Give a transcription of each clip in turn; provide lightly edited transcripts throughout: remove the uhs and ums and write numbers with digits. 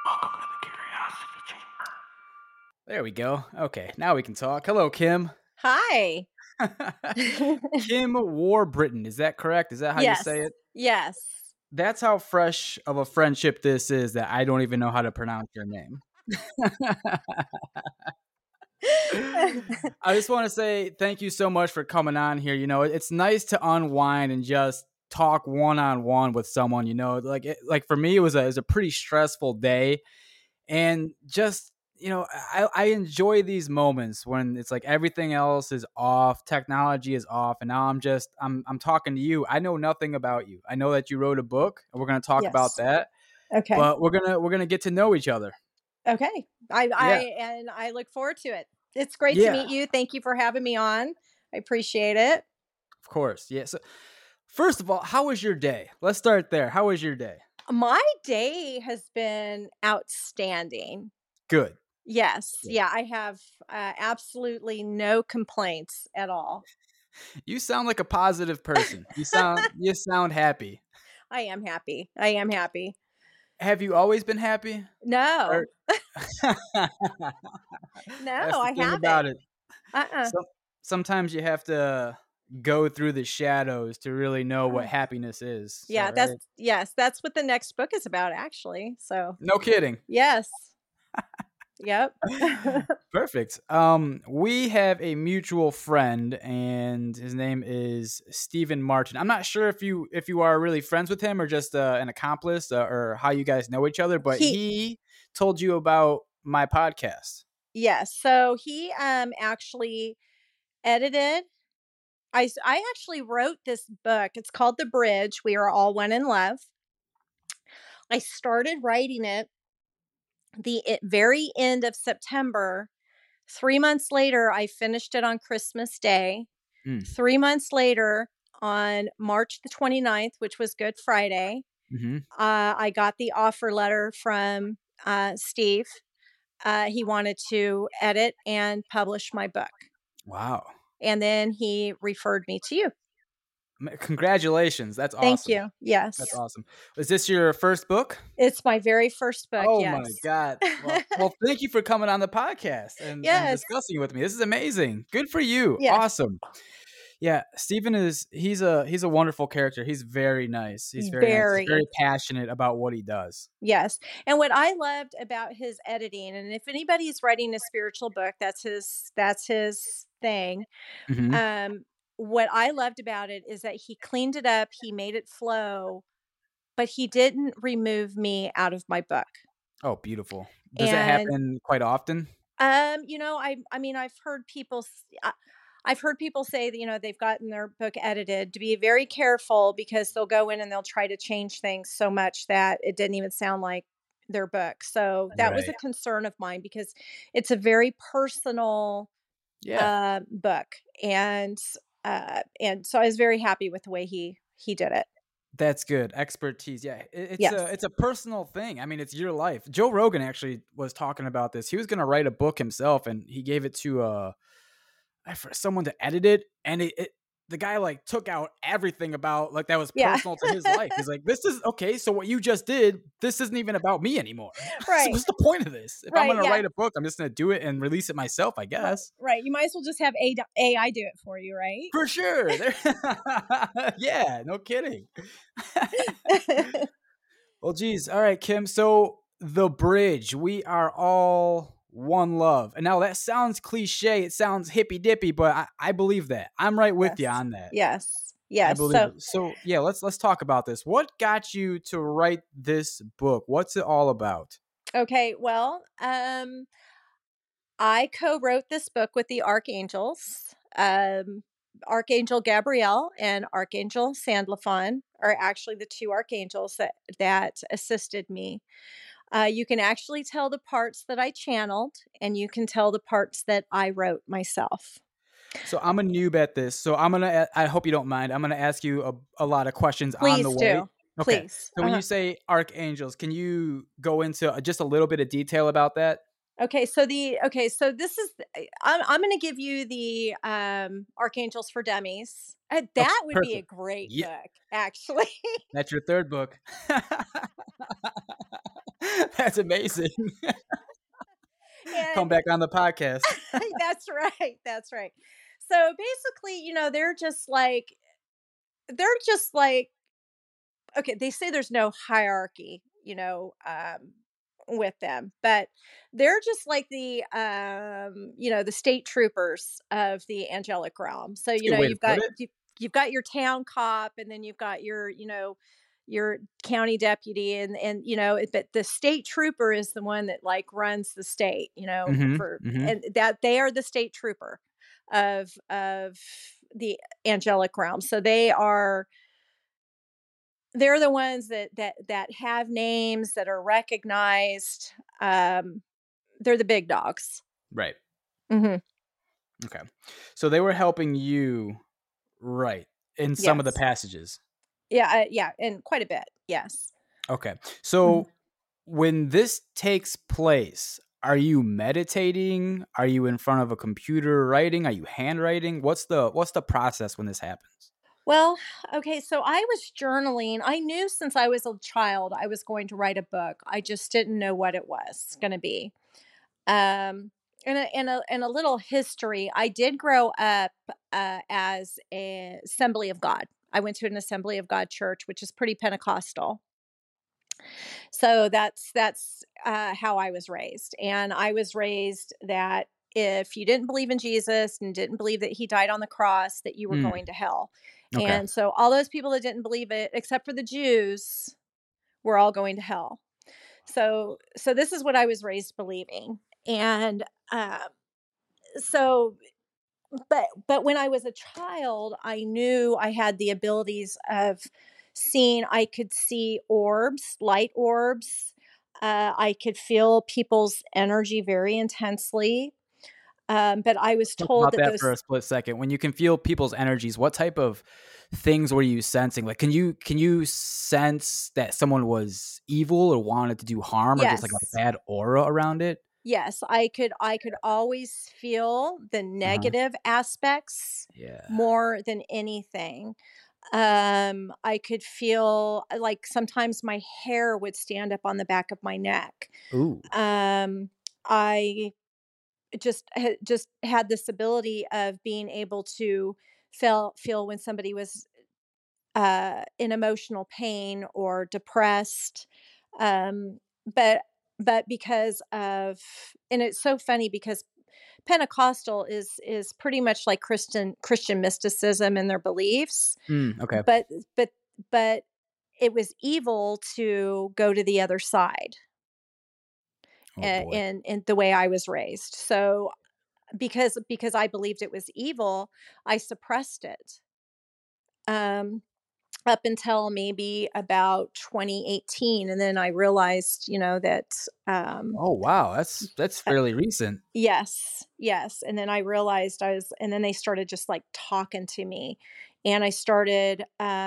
Welcome to the Curiosity Chamber. There we go. Okay, now we can talk. Hello, Kim. Hi. Kim Warbriton. Is that correct? Is that how you Yes. say it? Yes. That's how fresh of a friendship this is that I don't even know how to pronounce your name. I just want to say thank you so much for coming on here. You know, it's nice to unwind and just talk one on one with someone. You know, like for me, it was a pretty stressful day, and just I enjoy these moments when it's like everything else is off, technology is off, and now I'm talking to you. I know nothing about you. I know that you wrote a book, and we're gonna talk about Yes. that. Okay. But we're gonna get to know each other. Okay. Yeah, I look forward to it. It's great to yeah, meet you. Thank you for having me on. I appreciate it. of course. Yeah. So first of all, how was your day? Let's start there. How was your day? My day has been outstanding. Good. Yes. Good. Yeah, I have absolutely no complaints at all. You sound like a positive person. You sound happy. I am happy. I am happy. Have you always been happy? Or No. No, that's the I thing about haven't. it. Uh-uh. Some sometimes you have to go through the shadows to really know what happiness is. So, Yeah, right? that's what the next book is about actually. So, No kidding. yes. Yep. Perfect. We have a mutual friend, and his name is Stephen Martin. I'm not sure if you are really friends with him or just an accomplice or how you guys know each other, but He he told you about my podcast. Yes. So he actually edited I actually wrote this book. It's called The Bridge. We Are All One in Love. I started writing it very end of September. 3 months later, I finished it on Christmas Day. Mm. 3 months later, on March the 29th, which was Good Friday, Hmm. I got the offer letter from Steve. He wanted to edit and publish my book. Wow. And then he referred me to you. Congratulations. That's Thank awesome. you. That's Yes. awesome. Is this your first book? It's my very first book, Oh my yes. god. Well, thank you for coming on the podcast and Yes. discussing it with me. This is amazing. Good for you. Yes. Awesome. Yeah, Stephen he's a wonderful character. He's very nice. He's very nice. He's very Very. passionate about what he does. Yes. And what I loved about his editing, and if anybody's writing a spiritual book, that's his thing. Mhm. What I loved about it is that he cleaned it up, he made it flow, but he didn't remove me out of my book. Oh, beautiful. Does that And happen quite often? I mean, I've heard people say that, they've gotten their book edited to be very careful because they'll go in and they'll try to change things so much that it didn't even sound like their book. So that was Right. a concern of mine because it's a very personal Yeah. book, and so I was very happy with the way he did it. That's good. Expertise. Yeah. It's a Yes. it's a personal thing. I mean, it's your life. Joe Rogan actually was talking about this. He was going to write a book himself and he gave it to for someone to edit it, and the guy like took out everything about like that was Yeah. personal to his life. He's like, this is okay. So what you just did, this isn't even about me anymore. So Right. what's the point of this? If I'm Right. gonna Yeah. write a book, I'm just gonna do it and release it myself, I Right. guess. Right. You might as well just have AI do it for you, right? For sure. Yeah, no kidding. Well, geez. All right, Kim. So the bridge, we are all one love. And now that sounds cliche. It sounds hippy dippy, but I believe that. I'm right with you Yes. on that. Yes. I Yes. believe So, it. So yeah, let's talk about this. What got you to write this book? What's it all about? okay, well, I co-wrote this book with the archangels. Archangel Gabriel and Archangel Sandalphon are actually the two archangels that assisted me. You can actually tell the parts that I channeled, and you can tell the parts that I wrote myself. So I'm a noob at this. So I hope you don't mind. I'm gonna ask you a lot of questions on the Please way. do. Okay. Please. So when you say archangels, can you go into just a little bit of detail about that? So this is I'm going to give you the Archangels for Dummies. Okay, That would be a perfect. great Yeah, book, actually. that's your third book. That's amazing. Come And back on the podcast. that's right. That's right. So basically, they're just like okay, they say there's no hierarchy, with them, but they're just like the state troopers of the angelic realm. So, That's a good way to put it. you've got your town cop, and then you've got your county deputy, but the state trooper is the one that like runs the state, Mhm, for mhm. and that they are the state trooper of the angelic realm. So they're the ones that have names that are recognized. They're the big dogs. Right. Mhm. Okay. So they were helping you, right, in some of the Yes. passages. Yeah, yeah, and quite a bit, yes. Okay. Mhm. So when this takes place, are you meditating? Are you in front of a computer writing? Are you handwriting? What's the process when this happens? Well, okay, so I was journaling. I knew since I was a child I was going to write a book. I just didn't know what it was gonna be. And a little history. I did grow up as a Assembly of God. I went to an Assembly of God church, which is pretty Pentecostal. So that's how I was raised, and I was raised that if you didn't believe in Jesus and didn't believe that he died on the cross, that you were Mm, going to hell. okay. And so all those people that didn't believe it, except for the Jews, were all going to hell. So this is what I was raised believing. And so but when I was a child, I knew I had the abilities of seeing. I could see orbs, light orbs. I could feel people's energy very intensely. But I was Talk told about that that for those a split second. When you can feel people's energies, what type of things were you sensing? Like, can you sense that someone was evil or wanted to do harm or just like a yes, bad aura around it? yes, I could always feel the Uh-huh. negative aspects Yeah. more than anything. I could feel like sometimes my hair would stand up on the back of my neck. Ooh. I just had this ability of being able to feel when somebody was in emotional pain or depressed. Um, but but because of and it's so funny because Pentecostal is pretty much like Christian mysticism in their beliefs, Okay. but but but it was evil to go to the other side, Oh boy. in the way I was raised. So because I believed it was evil, I suppressed it. Um, Up until maybe about 2018, and then I realized, that Oh wow. That's uh, fairly recent. yes, yes, and then I realized and then they started just like talking to me, and I started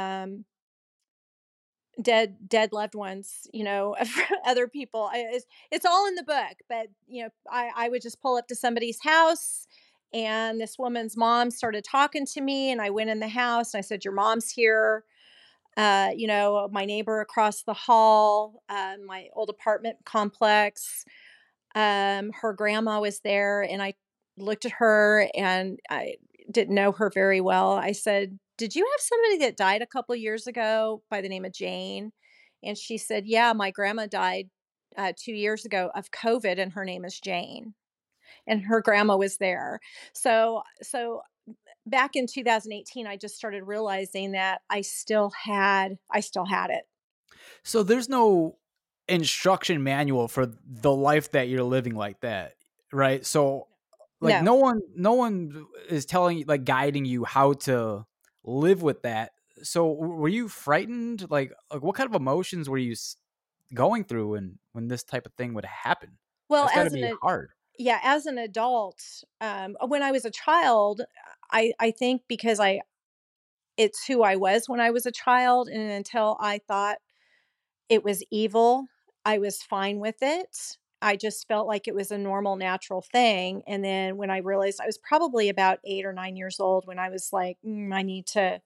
dead loved ones, of other people. It's all in the book, but I would just pull up to somebody's house, and this woman's mom started talking to me, and I went in the house and I said, "Your mom's here." My neighbor across the hall, my old apartment complex, her grandma was there, and I looked at her, and I didn't know her very well. I said, "Did you have somebody that died a couple years ago by the name of Jane?" And she said, "Yeah, my grandma died 2 years ago of COVID, and her name is Jane." And her grandma was there. So back in 2018, I just started realizing that I still had it. So there's no instruction manual for the life that you're living like that, right? So like No. no one is telling you, like, guiding you how to live with that. So were you frightened? Like what kind of emotions were you going through when this type of thing would happen? Well, That's got to be hard. yeah, as an adult, when I was a child, I think because I it's who I was when I was a child, and until I thought it was evil, I was fine with it. I just felt like it was a normal, natural thing. And then when I realized I was probably about 8 or 9 years old when I was like, I need to.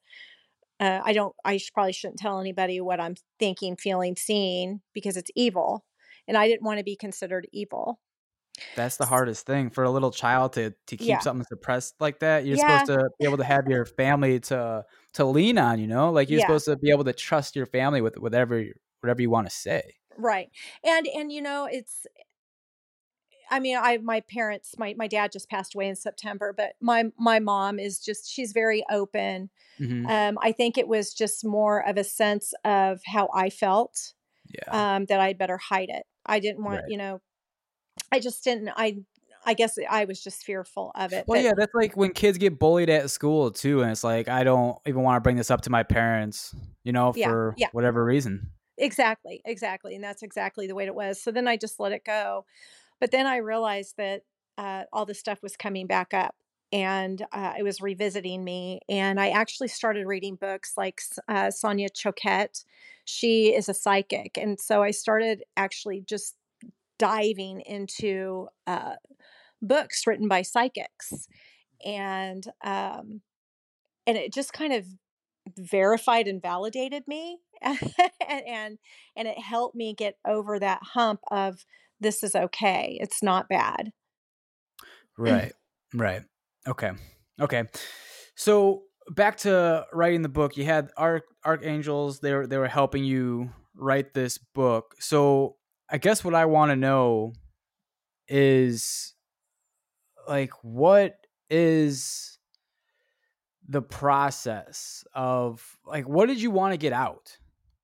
I probably shouldn't tell anybody what I'm thinking, feeling, seeing because it's evil. and I didn't want to be considered evil. That's the hardest thing for a little child to keep Yeah. something suppressed like that. You're supposed Yeah. to be able to have your family to lean on, like you're Yeah. supposed to be able to trust your family with whatever you want to say. Right. And it's, I mean, my parents, my dad just passed away in September, but my mom is just, she's very open. Hmm. I think it was just more of a sense of how I felt, Yeah. that I'd better hide it. I didn't want, Right. I just didn't, I guess I was just fearful of it, Well, but yeah, that's like when kids get bullied at school too, and it's like I don't even want to bring this up to my parents, yeah, for yeah, whatever reason. exactly, exactly. And that's exactly the way it was. So then I just let it go. But then I realized that all this stuff was coming back up, and it was revisiting me. And I actually started reading books like Sonia Choquette. She is a psychic. And so I started actually just diving into books written by psychics. And, and it just kind of verified and validated me. and and it helped me get over that hump of, this is okay, it's not bad. Right. Right. Okay. Okay. So back to writing the book, you had archangels. They were helping you write this book. So I guess what I want to know is like what is the process of like what did you want to get out?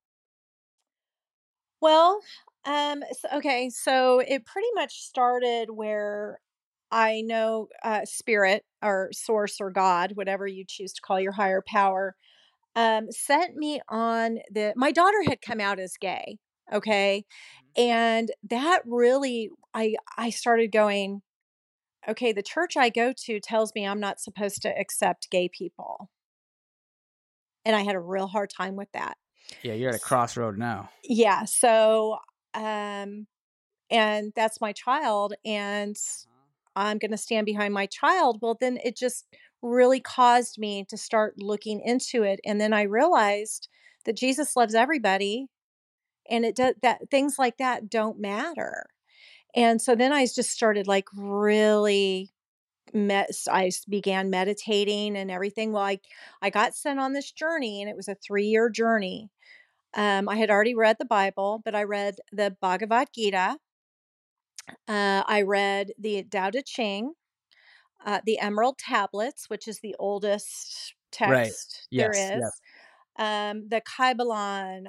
Well, okay, so it pretty much started where I know spirit or source or God, whatever you choose to call your higher power, sent me on my daughter had come out as gay. Okay. And that really, I started going, okay, the church I go to tells me I'm not supposed to accept gay people. And I had a real hard time with that. Yeah, you're at a S- crossroad now. Yeah. So, um, and that's my child, and I'm going to stand behind my child. Well, then it just really caused me to start looking into it. And then I realized that Jesus loves everybody, and it does, that things like that don't matter. And so then I just started like really began meditating and everything. Well, I got sent on this journey, and it was a 3-year journey. I had already read the Bible, but I read the Bhagavad Gita. I read the Tao Te Ching, the Emerald Tablets, which is the oldest Right. text there Yes. Yes. is, the Kybalion.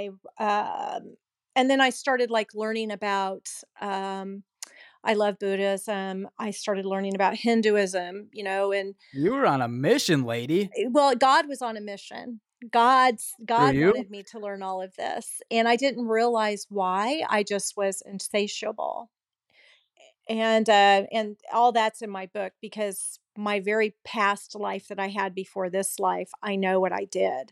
And then I started like learning about. I love Buddhism. I started learning about Hinduism, and You were on a mission, lady. well, God was on a mission. For God you? wanted me to learn all of this, and I didn't realize why. I just was insatiable. And all that's in my book, because my very past life that I had before this life, I know what I did.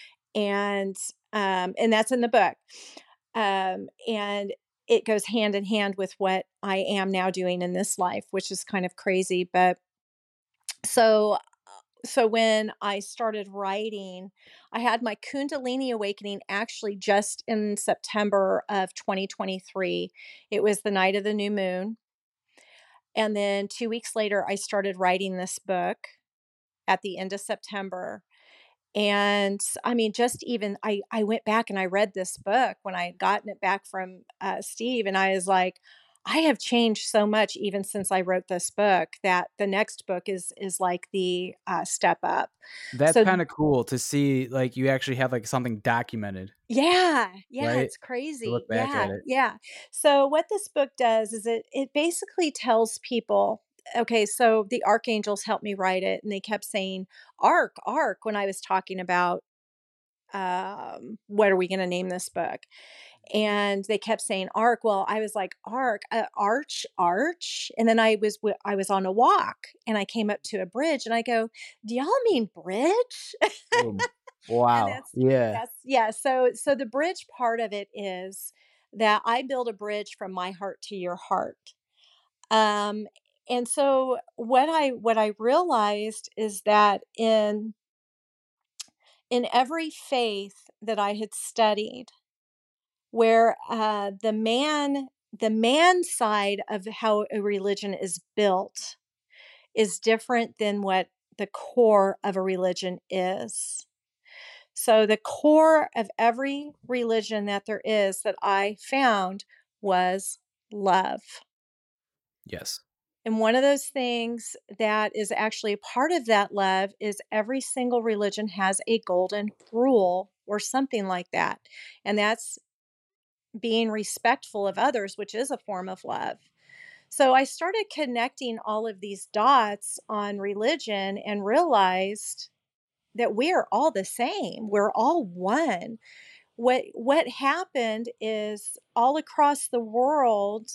And that's in the book. And it goes hand in hand with what I am now doing in this life, which is kind of crazy. But so so when I started writing, I had my Kundalini awakening actually just in September of 2023. It was the night of the new moon. And then 2 weeks later, I started writing this book at the end of September. And I mean, just even I went back and I read this book when I had gotten it back from Steve, and I was like, I have changed so much even since I wrote this book, that the next book is like the step up. That's So kind of cool to see like you actually have like something documented, yeah, yeah, right? it's To crazy. look back at Yeah, it. yeah. So what this book does is it basically tells people, okay, so the archangels helped me write it, and they kept saying arc when I was talking about what are we going to name this book? And they kept saying arc. Well, I was like, arc, arch. And then I was on a walk, and I came up to a bridge, and I go, do y'all mean bridge? Boom. And Wow. Yeah. that's yeah. So the bridge part of it is that I build a bridge from my heart to your heart. Um, and so what I realized is that in every faith that I had studied, where the man side of how a religion is built is different than what the core of a religion is. So the core of every religion that there is that I found was love. Yes. And one of those things that is actually a part of that love is every single religion has a golden rule or something like that. And that's being respectful of others, which is a form of love. So I started connecting all of these dots on religion and realized that we are all the same. We're all one. What happened is all across the world,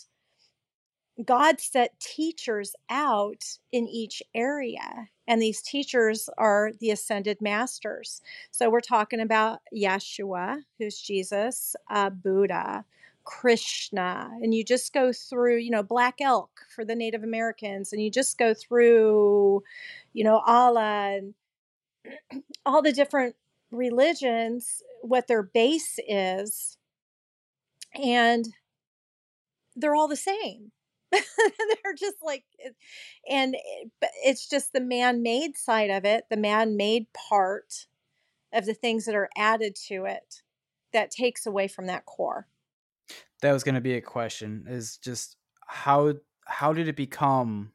God set teachers out in each area. And these teachers are the ascended masters. So we're talking about Yeshua, who's Jesus, Buddha, Krishna. And you just go through, Black Elk for the Native Americans. And you just go through, Allah and all the different religions, what their base is. And they're all the same. They're just like, but it's just the man-made side of it, the man-made part of the things that are added to it that takes away from that core. That was going to be a question, is just how did it become,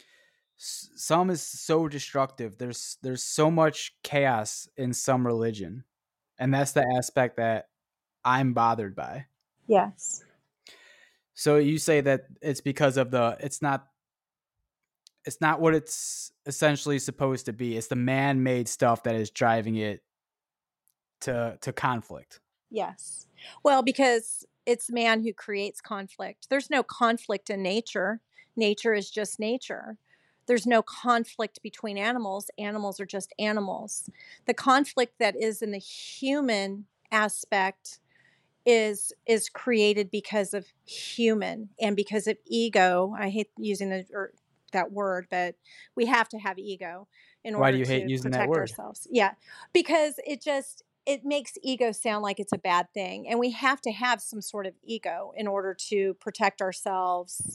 some is so destructive. There's so much chaos in some religion, and that's the aspect that I'm bothered by. Yes. So you say that it's because of it's not what it's essentially supposed to be. It's the man-made stuff that is driving it to conflict. Yes. Well, because it's man who creates conflict. There's no conflict in nature. Nature is just nature. There's no conflict between animals. Animals are just animals. The conflict that is in the human aspect is created because of human and because of ego. I hate using that word, but we have to have ego in Why order do you hate to using that protect word? ourselves. Yeah, because it makes ego sound like it's a bad thing, and we have to have some sort of ego in order to protect ourselves.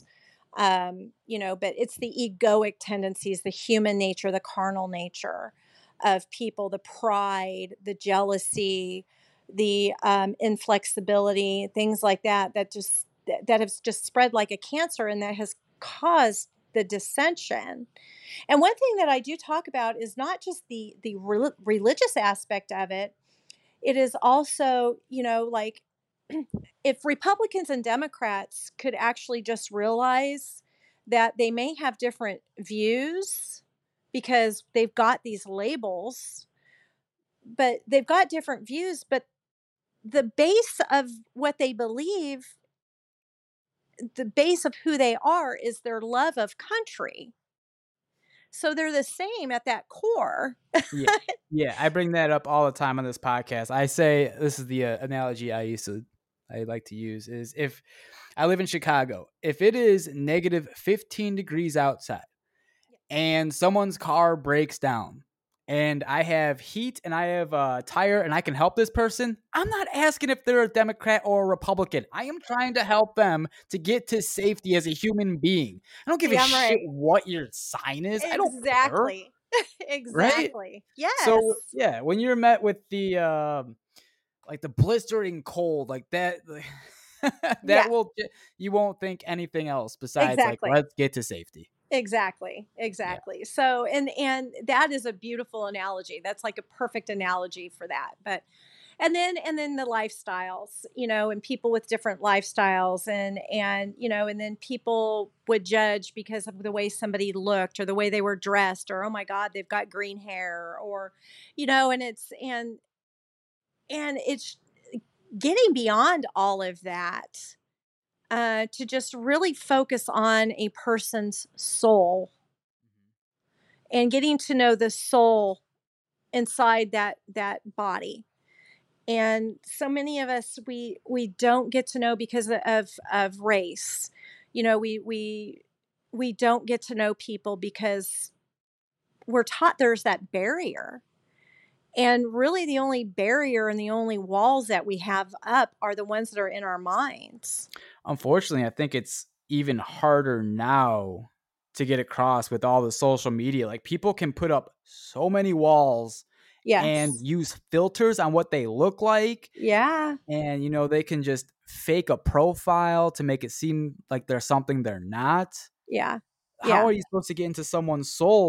But it's the egoic tendencies, the human nature, the carnal nature of people, the pride, the jealousy, the inflexibility, things like that that have just spread like a cancer, and that has caused the dissension. And one thing that I do talk about is not just the religious aspect of it. It is also, like, if Republicans and Democrats could actually just realize that they may have different views because they've got these labels, but they've got different views, but the base of what they believe, the base of who they are, is their love of country. So they're the same at that core. Yeah, I bring that up all the time on this podcast. I say, this is the analogy I like to use, is if I live in Chicago, if it is negative 15 degrees outside and someone's car breaks down and I have heat and I have a tire and I can help this person, I'm not asking if they're a Democrat or a Republican. I am trying to help them to get to safety as a human being. I don't give a shit what your sign is. I don't care. Exactly. Right? Yes. So yeah, when you're met with the like the blistering cold, like that, you won't think anything else besides like, let's get to safety. Exactly. Yeah. So, and that is a beautiful analogy. That's like a perfect analogy for that. But and then the lifestyles, and people with different lifestyles, and and then people would judge because of the way somebody looked or the way they were dressed, or, oh my God, they've got green hair, or, and it's getting beyond all of that, to just really focus on a person's soul and getting to know the soul inside that body. And so many of us, we don't get to know because of race. We don't get to know people because we're taught there's that barrier. And really, the only barrier and the only walls that we have up are the ones that are in our minds. Unfortunately, I think it's even harder now to get across with all the social media. Like people can put up so many walls and Yes. use filters on what they look like. Yeah. And, they can just fake a profile to make it seem like they're something they're not. Yeah. How Yeah. are you supposed to get into someone's soul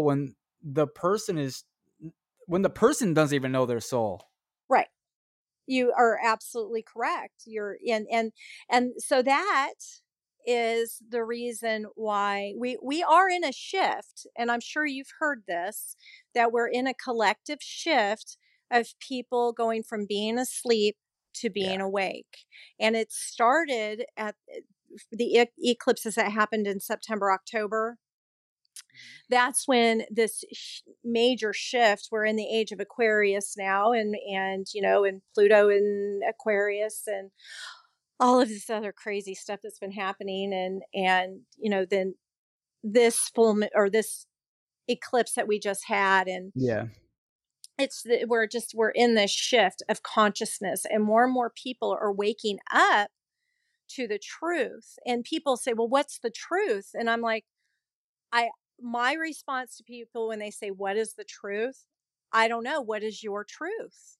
when the person doesn't even know their soul? Right. You are absolutely correct. You're in and so that is the reason why we are in a shift, and I'm sure you've heard this, that we're in a collective shift of people going from being asleep to Yeah. being awake. And it started at the eclipses that happened in September, October. That's when this major shift, we're in the age of Aquarius now, and and Pluto in Aquarius, and all of this other crazy stuff that's been happening, and then this or this eclipse that we just had, and Yeah. we're in this shift of consciousness, and more people are waking up to the truth. And people say, well, what's the truth? And I'm like, I my response to people when they say, what is the truth? I don't know. What is your truth?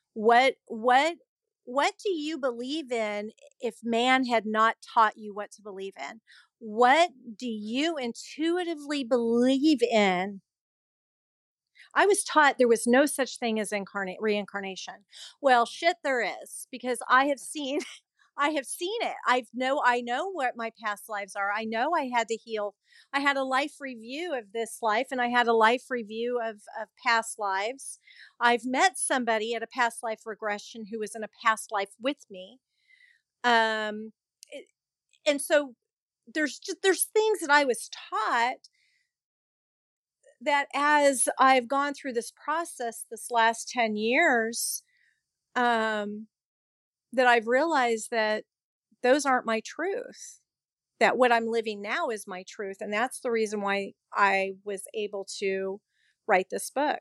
What do you believe in if man had not taught you what to believe in? What do you intuitively believe in? I was taught there was no such thing as reincarnation. Well, shit, there is, because I have seen I have seen it. I know what my past lives are. I know I had to heal. I had a life review of this life, and I had a life review of past lives. I've met somebody at a past life regression who was in a past life with me. Um it- and so there's things that I was taught that as I've gone through this process this last 10 years, um that I've realized that those aren't my truth, that what I'm living now is my truth. And that's the reason why I was able to write this book.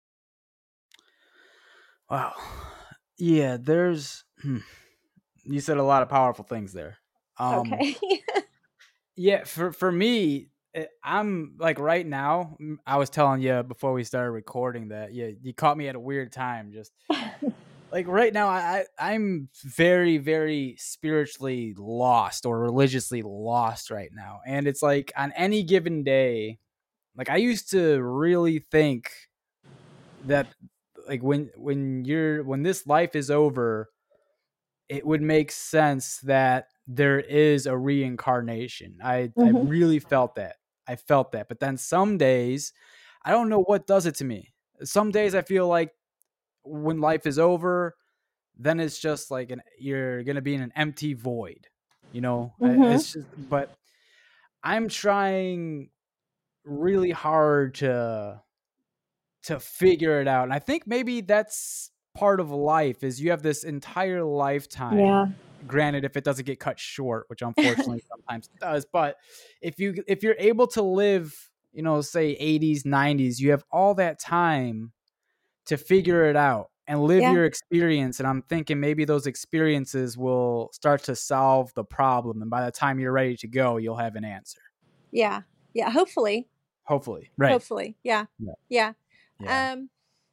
Wow. Yeah, you said a lot of powerful things there. Okay. Yeah, for me, I'm like right now. I was telling you before we started recording that you caught me at a weird time. Just like right now, I'm very very spiritually lost or religiously lost right now, and it's like on any given day, like I used to really think that like when this life is over, it would make sense that there is a reincarnation. I Hmm. really felt that. I felt that. But then some days, I don't know what does it to me. Some days I feel like when life is over, then it's just like you're gonna be in an empty void. Hmm. It's just. But I'm trying really hard to figure it out, and I think maybe that's part of life is you have this entire lifetime, Yeah. granted if it doesn't get cut short, which unfortunately sometimes it does, but if you're able to live, say 80s 90s, you have all that time to figure it out and live Yeah. your experience, and I'm thinking maybe those experiences will start to solve the problem, and by the time you're ready to go you'll have an answer, Yeah. Yeah. Hopefully. hopefully, right? Hopefully. Yeah. Yeah. Yeah. Yeah. Um,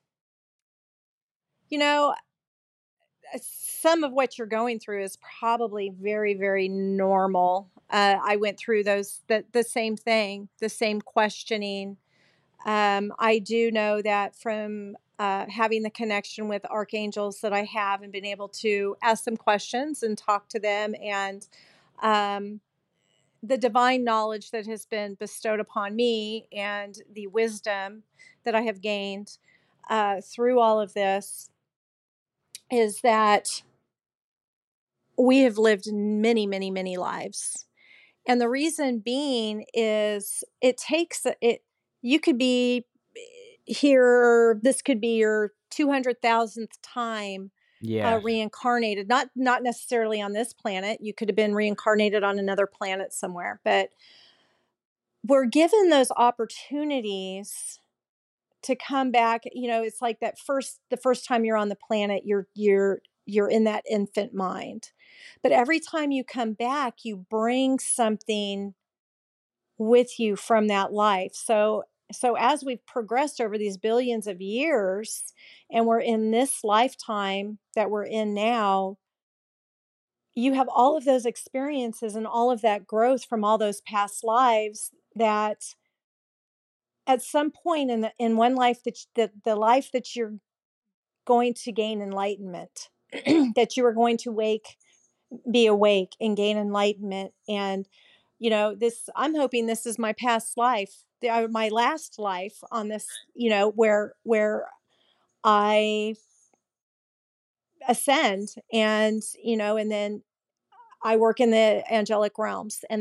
you know, some of what you're going through is probably very, very normal. I went through the same thing, the same questioning. I do know that from having the connection with archangels that I have and been able to ask them questions and talk to them, and um, the divine knowledge that has been bestowed upon me and the wisdom that I have gained through all of this is that we have lived many, many, many lives. And the reason being is it takes it, you could be here, this could be your 200,000th time Yeah. reincarnated, not necessarily on this planet. You could have been reincarnated on another planet somewhere, but we're given those opportunities to come back, it's like the first time you're on the planet, you're in that infant mind. But every time you come back, you bring something with you from that life. So as we've progressed over these billions of years and we're in this lifetime that we're in now, you have all of those experiences and all of that growth from all those past lives that at some point in one life that the life that you're going to gain enlightenment, that you are going to be awake and gain enlightenment. And this, I'm hoping this is my past life, my last life on this, where I ascend, and then I work in the angelic realms, and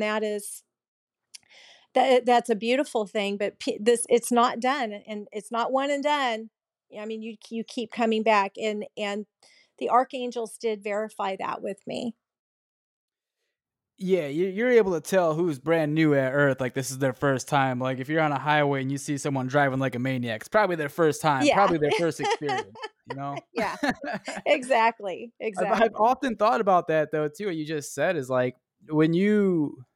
that's a beautiful thing. But it's not done, and it's not one and done. I mean, you keep coming back, and the archangels did verify that with me. Yeah, you're able to tell who's brand new at Earth. Like, this is their first time. Like, if you're on a highway and you see someone driving like a maniac, it's probably their first time, Yeah. probably their first experience. Yeah, exactly. I've often thought about that though too. What you just said is like when you've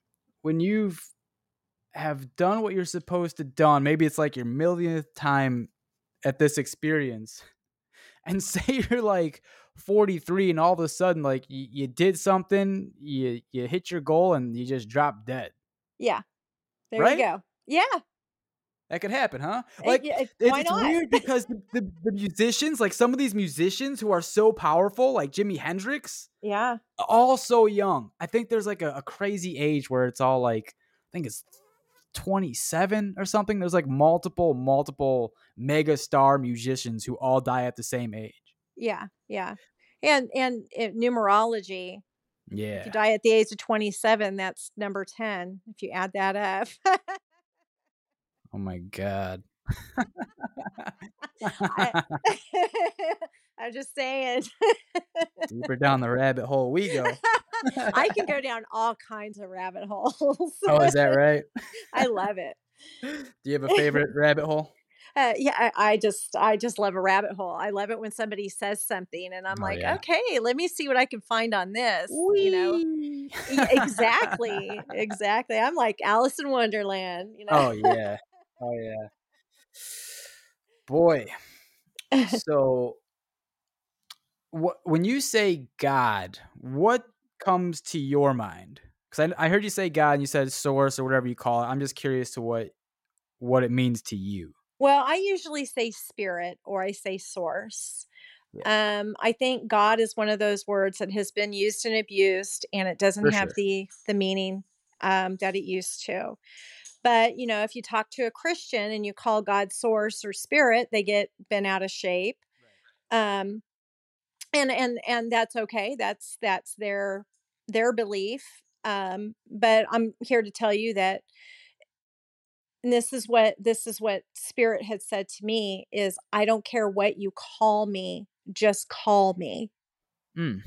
have done what you're supposed to done. Maybe it's like your millionth time at this experience, and say you're like 43 and all of a sudden like you did something, you hit your goal and you just drop dead. Yeah, there you Right? go. Yeah, That could happen, huh? Like why it's not? weird because the musicians, like some of these musicians who are so powerful, like Jimi Hendrix, Yeah, all so young. I think there's like a crazy age where it's all like, I think it's 27 or something. There's like multiple mega star musicians who all die at the same age. yeah, yeah. And numerology, if you Yeah. die at the age of 27, that's number 10 if you add that up. Oh my God. I, I'm just saying. Deeper down the rabbit hole we go. I can go down all kinds of rabbit holes. Oh, is that right? I love it. Do you have a favorite rabbit hole? Yeah, I just love a rabbit hole. I love it when somebody says something, and I'm Oh like, yeah. okay, let me see what I can find on this. Whee! Exactly, exactly. I'm like Alice in Wonderland. Oh yeah. Oh yeah. Boy. So when you say God, what comes to your mind? Because I heard you say God and you said source or whatever you call it. I'm just curious to what it means to you. Well, I usually say spirit or I say source. Yeah, I think God is one of those words that has been used and abused, and it doesn't for have sure. the meaning that it used to. But if you talk to a Christian and you call God source or spirit, they get bent out of shape. Um, and that's okay. That's their belief. But I'm here to tell you that, and this is what spirit had said to me is, I don't care what you call me, just call me. Mm.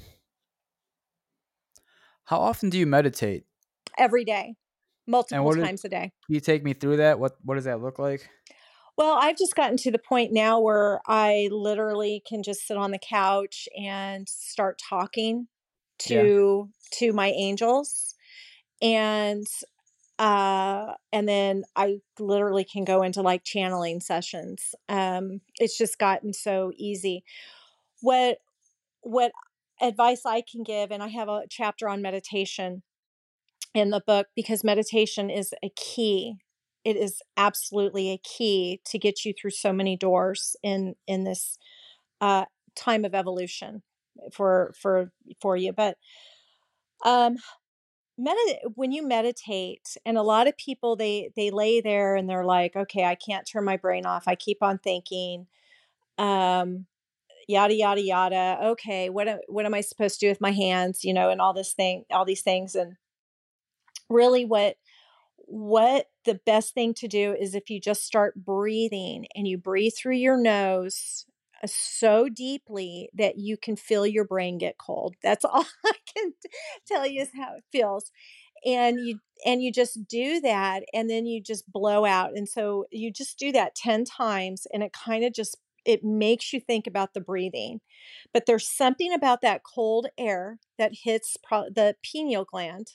How often do you meditate? Every day, And multiple what is, times a day. can you take me through that? What does that look like? Well, I've just gotten to the point now where I literally can just sit on the couch and start talking Yeah. to my angels, and and then I literally can go into like channeling sessions. It's just gotten so easy. What what advice I can give, and I have a chapter on meditation in the book, because meditation is a key. It is absolutely a key to get you through so many doors in this uh, time of evolution for you. But um, when you meditate, and a lot of people, they lay there and they're like, okay, I can't turn my brain off. I keep on thinking. Um, Yada yada yada. Okay, what am I supposed to do with my hands? And all these things, and really, what the best thing to do is if you just start breathing and you breathe through your nose so deeply that you can feel your brain get cold. That's all I can tell you is how it feels. And you just do that, and then you just blow out. And so you just do that 10 times, and it kind of just, it makes you think about the breathing. But there's something about that cold air that hits the pineal gland.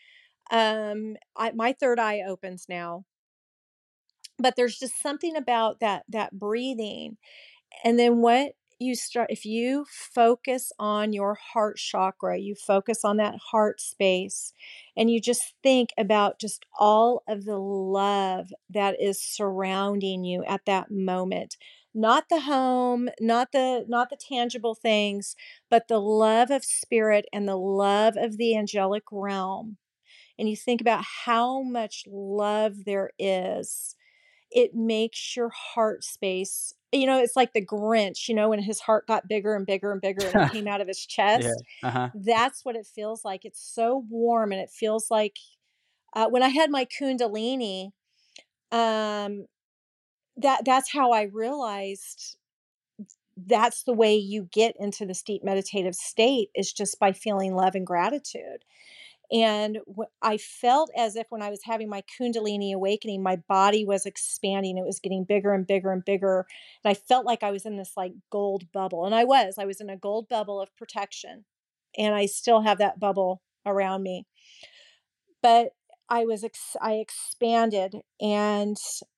My third eye opens now, but there's just something about that breathing. And then what you start, if you focus on your heart chakra, you focus on that heart space, and you just think about just all of the love that is surrounding you at that moment. Not the home, not the tangible things, but the love of spirit and the love of the angelic realm. And you think about how much love there is, it makes your heart space, it's like the Grinch, when his heart got bigger and bigger and bigger and it came out of his Yeah. chest. Uh-huh. That's what it feels like. It's so warm, and it feels like, when I had my Kundalini, um, that's how I realized that's the way you get into this deep meditative state, is just by feeling love and gratitude. And I felt as if when I was having my Kundalini awakening, my body was expanding. It was getting bigger and bigger and bigger. And I felt like I was in this like gold bubble. And I was in a gold bubble of protection. And I still have that bubble around me. But I expanded, and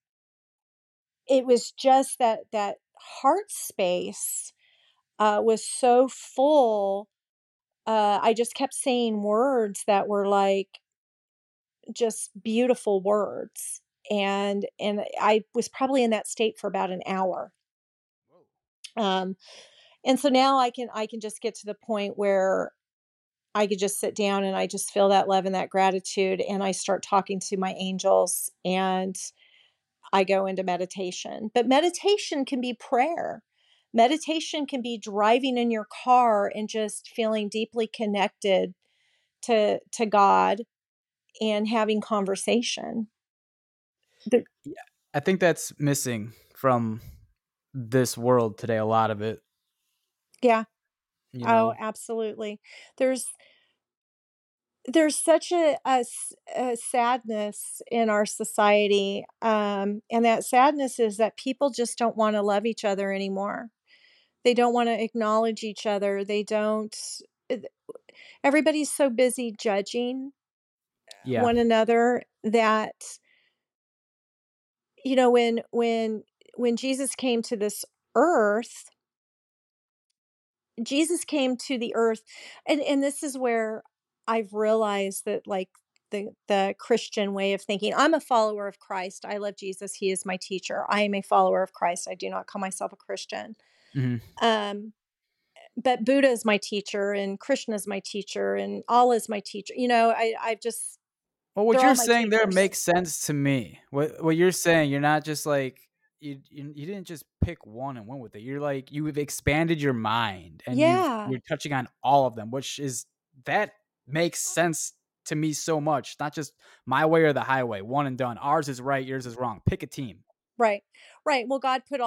it was just that heart space was so full. I just kept saying words that were like, just beautiful words. And I was probably in that state for about an hour. Um, and so now I can just get to the point where I could just sit down and I just feel that love and that gratitude, and I start talking to my angels, and I go into meditation. But meditation can be prayer. Meditation can be driving in your car and just feeling deeply connected to God and having conversation. The, Yeah, I think that's missing from this world today. A lot of it, yeah. you Oh, know. absolutely. There's there's such a sadness in our society, and that sadness is that people just don't want to love each other anymore. They don't want to acknowledge each other. They don't. it- Everybody's so busy judging Yeah. one another that, when Jesus came to this earth, Jesus came to the earth, and this is where I've realized that, like, the Christian way of thinking. I'm a follower of Christ. I love Jesus. He is my teacher. I am a follower of Christ. I do not call myself a Christian. Mhm. Um, but Buddha is my teacher, and Krishna is my teacher, and Allah is my teacher. I've just, Well, what they're all you're my saying there teachers. makes sense to me. What you're saying, you're not just like you didn't just pick one and went with it. You're like you've expanded your mind and Yeah, you're touching on all of them, which is that makes sense to me so much. Not just my way or the highway, one and done. Ours is right, yours is wrong. Pick a team. right, right. Well,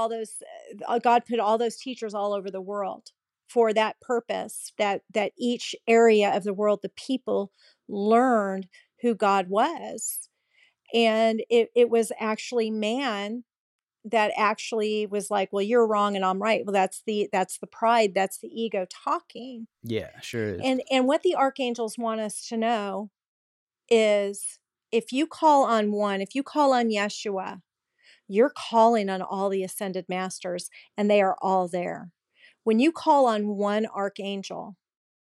God put all those teachers all over the world for that purpose. That each area of the world, the people learned who God was, and it was actually man that actually was like, "Well, you're wrong and I'm right." Well, that's the pride, that's the ego talking. Yeah, sure is. And what the archangels want us to know is, if you call on Yeshua, you're calling on all the ascended masters, and they are all there. When you call on one archangel,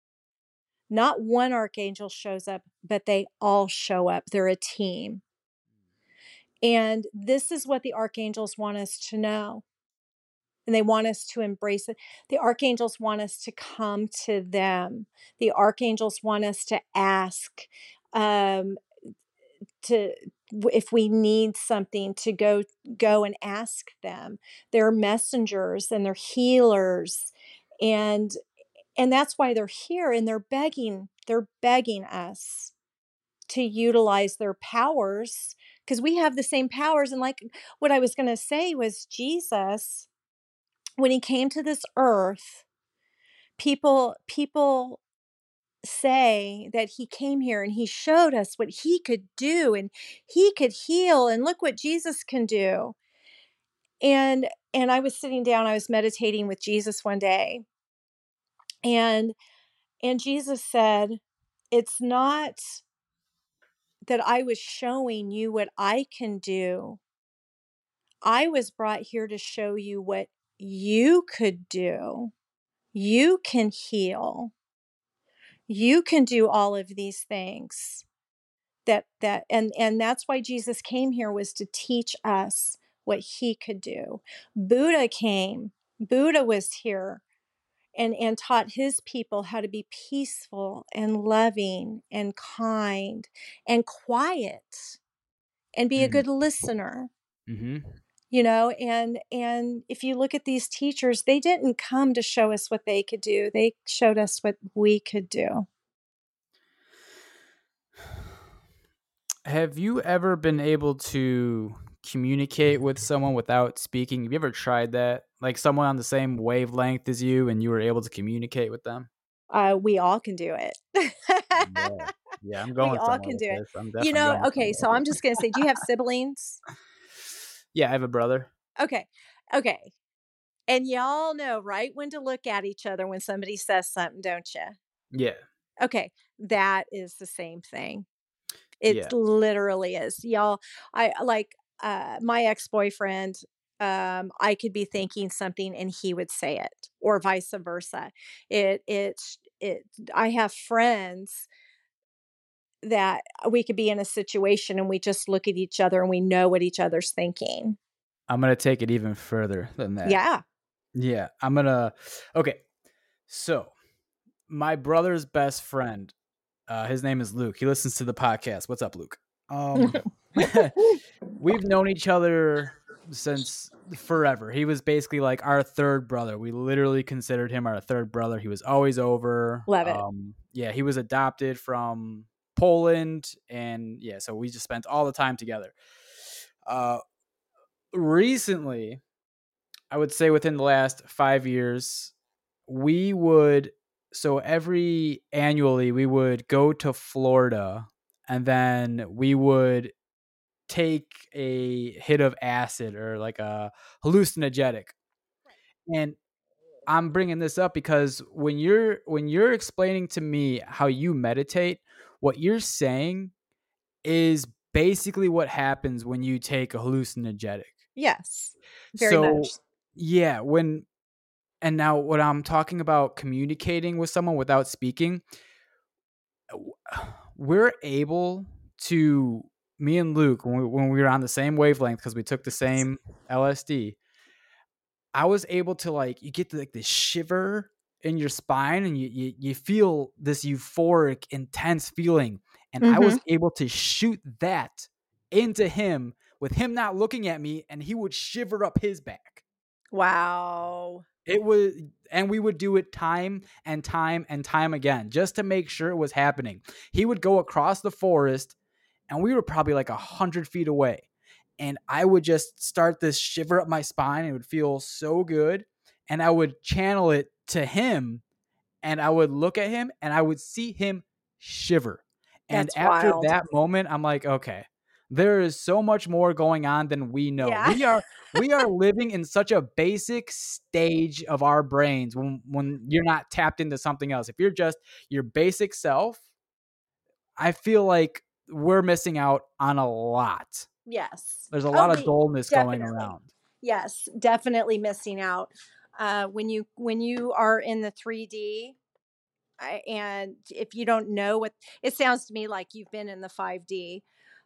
not one archangel shows up, but they all show up. They're a team. And this is what the archangels want us to know. And they want us to embrace it. The archangels want us to come to them. The archangels want us to ask, um, to if we need something, to go and ask them. They're messengers and they're healers, and that's why they're here, and they're begging us to utilize their powers, because we have the same powers. And like, what I was going to say was, Jesus, when he came to this earth, people say that he came here and he showed us what he could do and he could heal and look what Jesus can do. And I was sitting down, I was meditating with Jesus one day, and Jesus said, "It's not that I was showing you what I can do. I was brought here to show you what you could do. You can heal. You can do all of these things." And that's why Jesus came here, was to teach us what he could do. Buddha came. Buddha was here and taught his people how to be peaceful and loving and kind and quiet and be a good listener. Mm-hmm. And if you look at these teachers, they didn't come to show us what they could do. They showed us what we could do. Have you ever been able to communicate with someone without speaking? Have you ever tried that? Like someone on the same wavelength as you and you were able to communicate with them? We all can do it. Yeah, I'm We going all somewhere can with do it. this. I'm definitely going Okay, somewhere. so I'm just going to say, do you have siblings? Yeah, I have a brother. Okay. Okay. And y'all know right when to look at each other when somebody says something, don't you? Yeah. Okay. That is the same thing. It Yeah. literally is. Y'all, I like my ex-boyfriend, I could be thinking something and he would say it, or vice versa. I have friends that we could be in a situation and we just look at each other and we know what each other's thinking. I'm going to take it even further than that. Yeah. Yeah. Okay. So my brother's best friend, his name is Luke. He listens to the podcast. What's up, Luke? We've known each other since forever. He was basically like our third brother. We literally considered him our third brother. He was always over. Love it. Yeah, he was adopted from Poland, and yeah, so we just spent all the time together. Recently, I would say within the last 5 years, annually we would go to Florida, and then we would take a hit of acid or like a hallucinogenic. And I'm bringing this up because when you're explaining to me how you meditate, what you're saying is basically what happens when you take a hallucinogenic. Yes. Very much. Yeah, and now when I'm talking about communicating with someone without speaking, we're able to, me and Luke, when we were on the same wavelength because we took the same LSD, I was able to, like, you get like this shiver in your spine and you feel this euphoric, intense feeling. And I was able to shoot that into him with him not looking at me, and he would shiver up his back. Wow. And we would do it time and time and time again just to make sure it was happening. He would go across the forest, and we were probably like 100 feet away. And I would just start this shiver up my spine. And it would feel so good. And I would channel it to him, and I would look at him, and I would see him shiver. And That's after wild. that moment, I'm like, okay, there is so much more going on than we know. Yeah. We are living in such a basic stage of our brains when you're not tapped into something else. If you're just your basic self, I feel like we're missing out on a lot. Yes. There's a lot of dullness going around. Yes, definitely missing out. When you are in the 3D, and if you don't know what it sounds to me like, you've been in the 5D.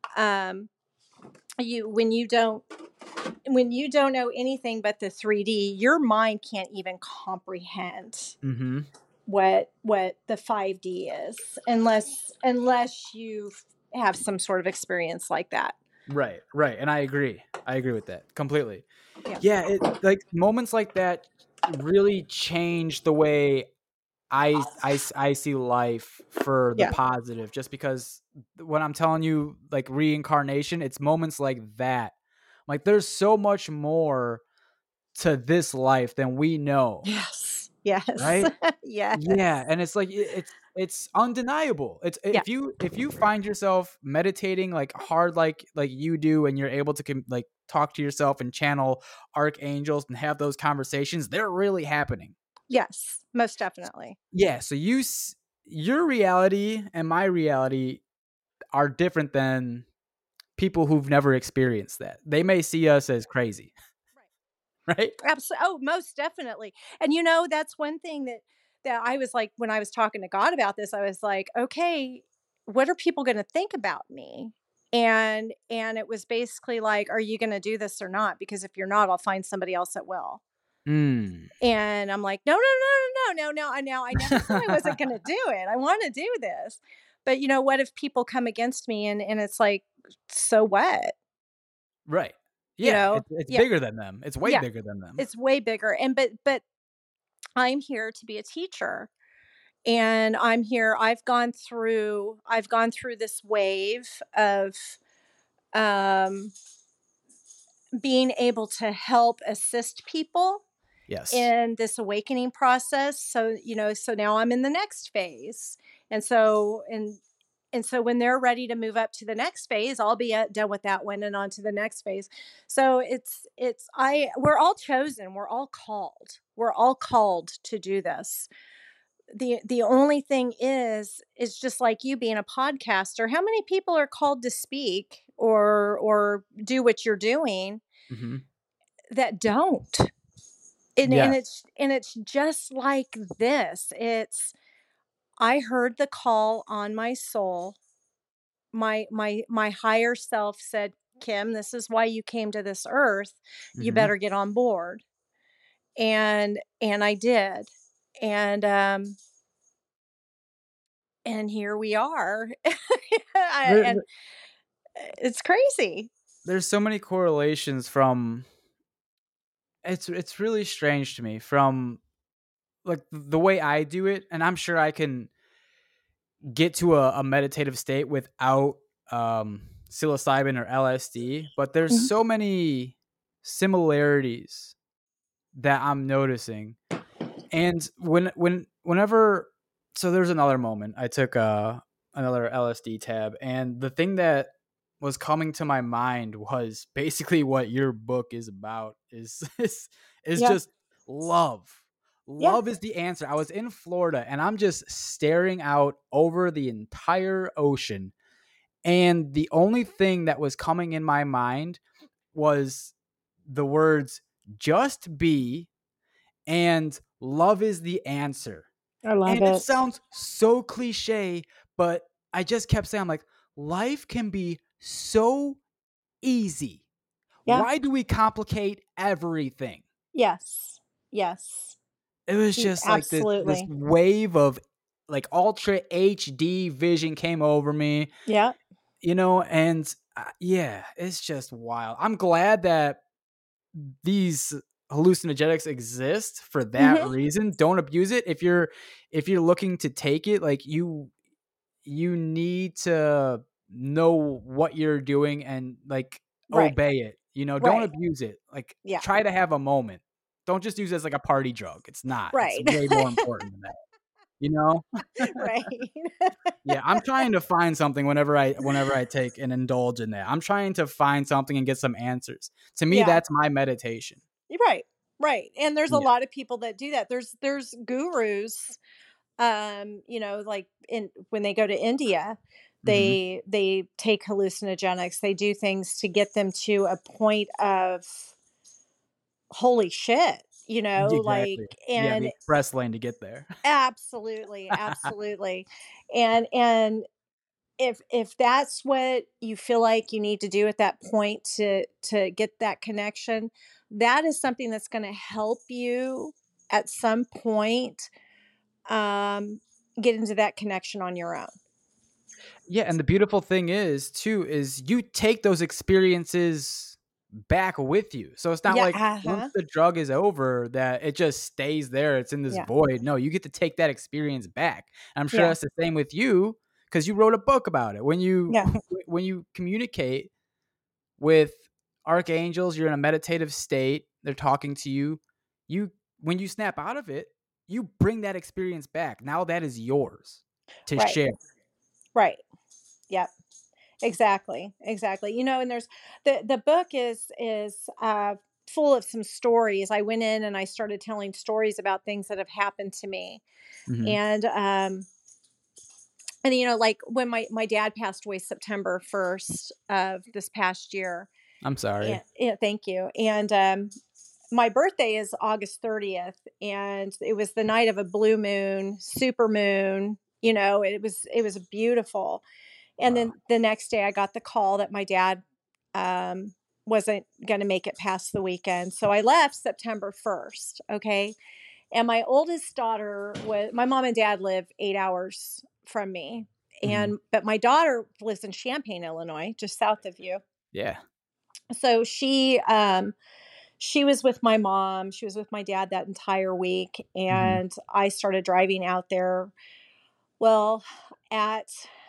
When you don't know anything but the 3D, your mind can't even comprehend what the 5D is unless you have some sort of experience like that. Right. And I agree with that completely. Yeah, it, like moments like that really change the way I see life for the positive, just because when I'm telling you, like, reincarnation, it's moments like that. Like, there's so much more to this life than we know. Yes. Right? Yes. Yeah. And it's like, It's undeniable. It's Yeah. if you find yourself meditating like hard, like you do, and you're able to like talk to yourself and channel archangels and have those conversations, they're really happening. Yes, most definitely. Yeah. So your reality and my reality are different than people who've never experienced that. They may see us as crazy, right? Absolutely. Oh, most definitely. And that's one thing that I was like, when I was talking to God about this, I was like, okay, what are people going to think about me? And it was basically like, are you going to do this or not? Because if you're not, I'll find somebody else that will. Mm. And I'm like, no, no, no, no, no, no, no. I never said I wasn't going to do it. I want to do this. But what if people come against me and it's like, so what? Right. Yeah. It's Yeah. bigger than them. It's way Yeah. bigger than them. It's way bigger. And but I'm here to be a teacher. And I'm here. I've gone through this wave of um being able to help assist people Yes. in this awakening process. So, so now I'm in the next phase. And so when they're ready to move up to the next phase, I'll be done with that one and on to the next phase. So we're all chosen. We're all called. We're all called to do this. The only thing is just like you being a podcaster, how many people are called to speak or do what you're doing Mm-hmm. that don't? And Yes. it's just like this. I heard the call on my soul. My higher self said, Kim, this is why you came to this earth. You Mm-hmm. better get on board. And I did. And here we are. And it's crazy. There's so many correlations from it's really strange to me from like the way I do it, and I'm sure I can get to a meditative state without psilocybin or LSD, but there's Mhm. so many similarities that I'm noticing. And whenever so there's another moment I took another LSD tab, and the thing that was coming to my mind was basically what your book is about is Yeah. just love. Yeah. Love is the answer. I was in Florida and I'm just staring out over the entire ocean, and the only thing that was coming in my mind was the words just be and love is the answer. I love And it it. sounds so cliche, but I just kept saying, I'm like, life can be so easy. Yeah. Why do we complicate everything? Yes. Yes. It was just like this Absolutely. wave of like ultra HD vision came over me, Yeah. and yeah, it's just wild. I'm glad that these hallucinogenics exist for that Hmm. reason. Don't abuse it. If you're looking to take it, like you need to know what you're doing and like Right. obey it. Don't Right. abuse it. Like Yeah. try to have a moment. Don't just use it as like a party drug. It's not. It's Right. way more important than that. You know? Right. Yeah, I'm trying to find something whenever I take and indulge in that. I'm trying to find something and get some answers. To me, Yeah. that's my meditation. Right. Right. And there's a Yeah. lot of people that do that. There's gurus, like when they go to India, Mhm. they take hallucinogenics. They do things to get them to a point of holy shit, like, Exactly. Yeah, the and express lane to get there. absolutely, absolutely. And if that's what you feel like you need to do at that point to get that connection, that is something that's going to help you at some point get into that connection on your own. Yeah, and the beautiful thing is too is you take those experiences back with you. So it's not Yeah. like once Uh-huh. the drug is over that it just stays there. It's in this Yeah. void. No, you get to take that experience back. I'm sure Yeah. that's the same with you because you wrote a book about it. When you Yeah. when you communicate with archangels, you're in a meditative state, they're talking to you. You when you snap out of it, you bring that experience back. Now that is yours. to Right. share. Right. Yep. Exactly. Exactly. And there's the book is full of some stories. I went in and I started telling stories about things that have happened to me. Hmm. And like when my dad passed away September 1st of this past year. I'm sorry. And yeah, thank you. And my birthday is August 30th, and it was the night of a blue moon, super moon. It was beautiful. And Wow. then the next day, I got the call that my dad um, wasn't going to make it past the weekend. So I left September 1st. Okay. And my oldest daughter my mom and dad live 8 hours from me. Hmm. But my daughter lives in Champaign, Illinois, just south of you. Yeah. So she was with my mom. She was with my dad that entire week. Hmm. And I started driving out there. Well, at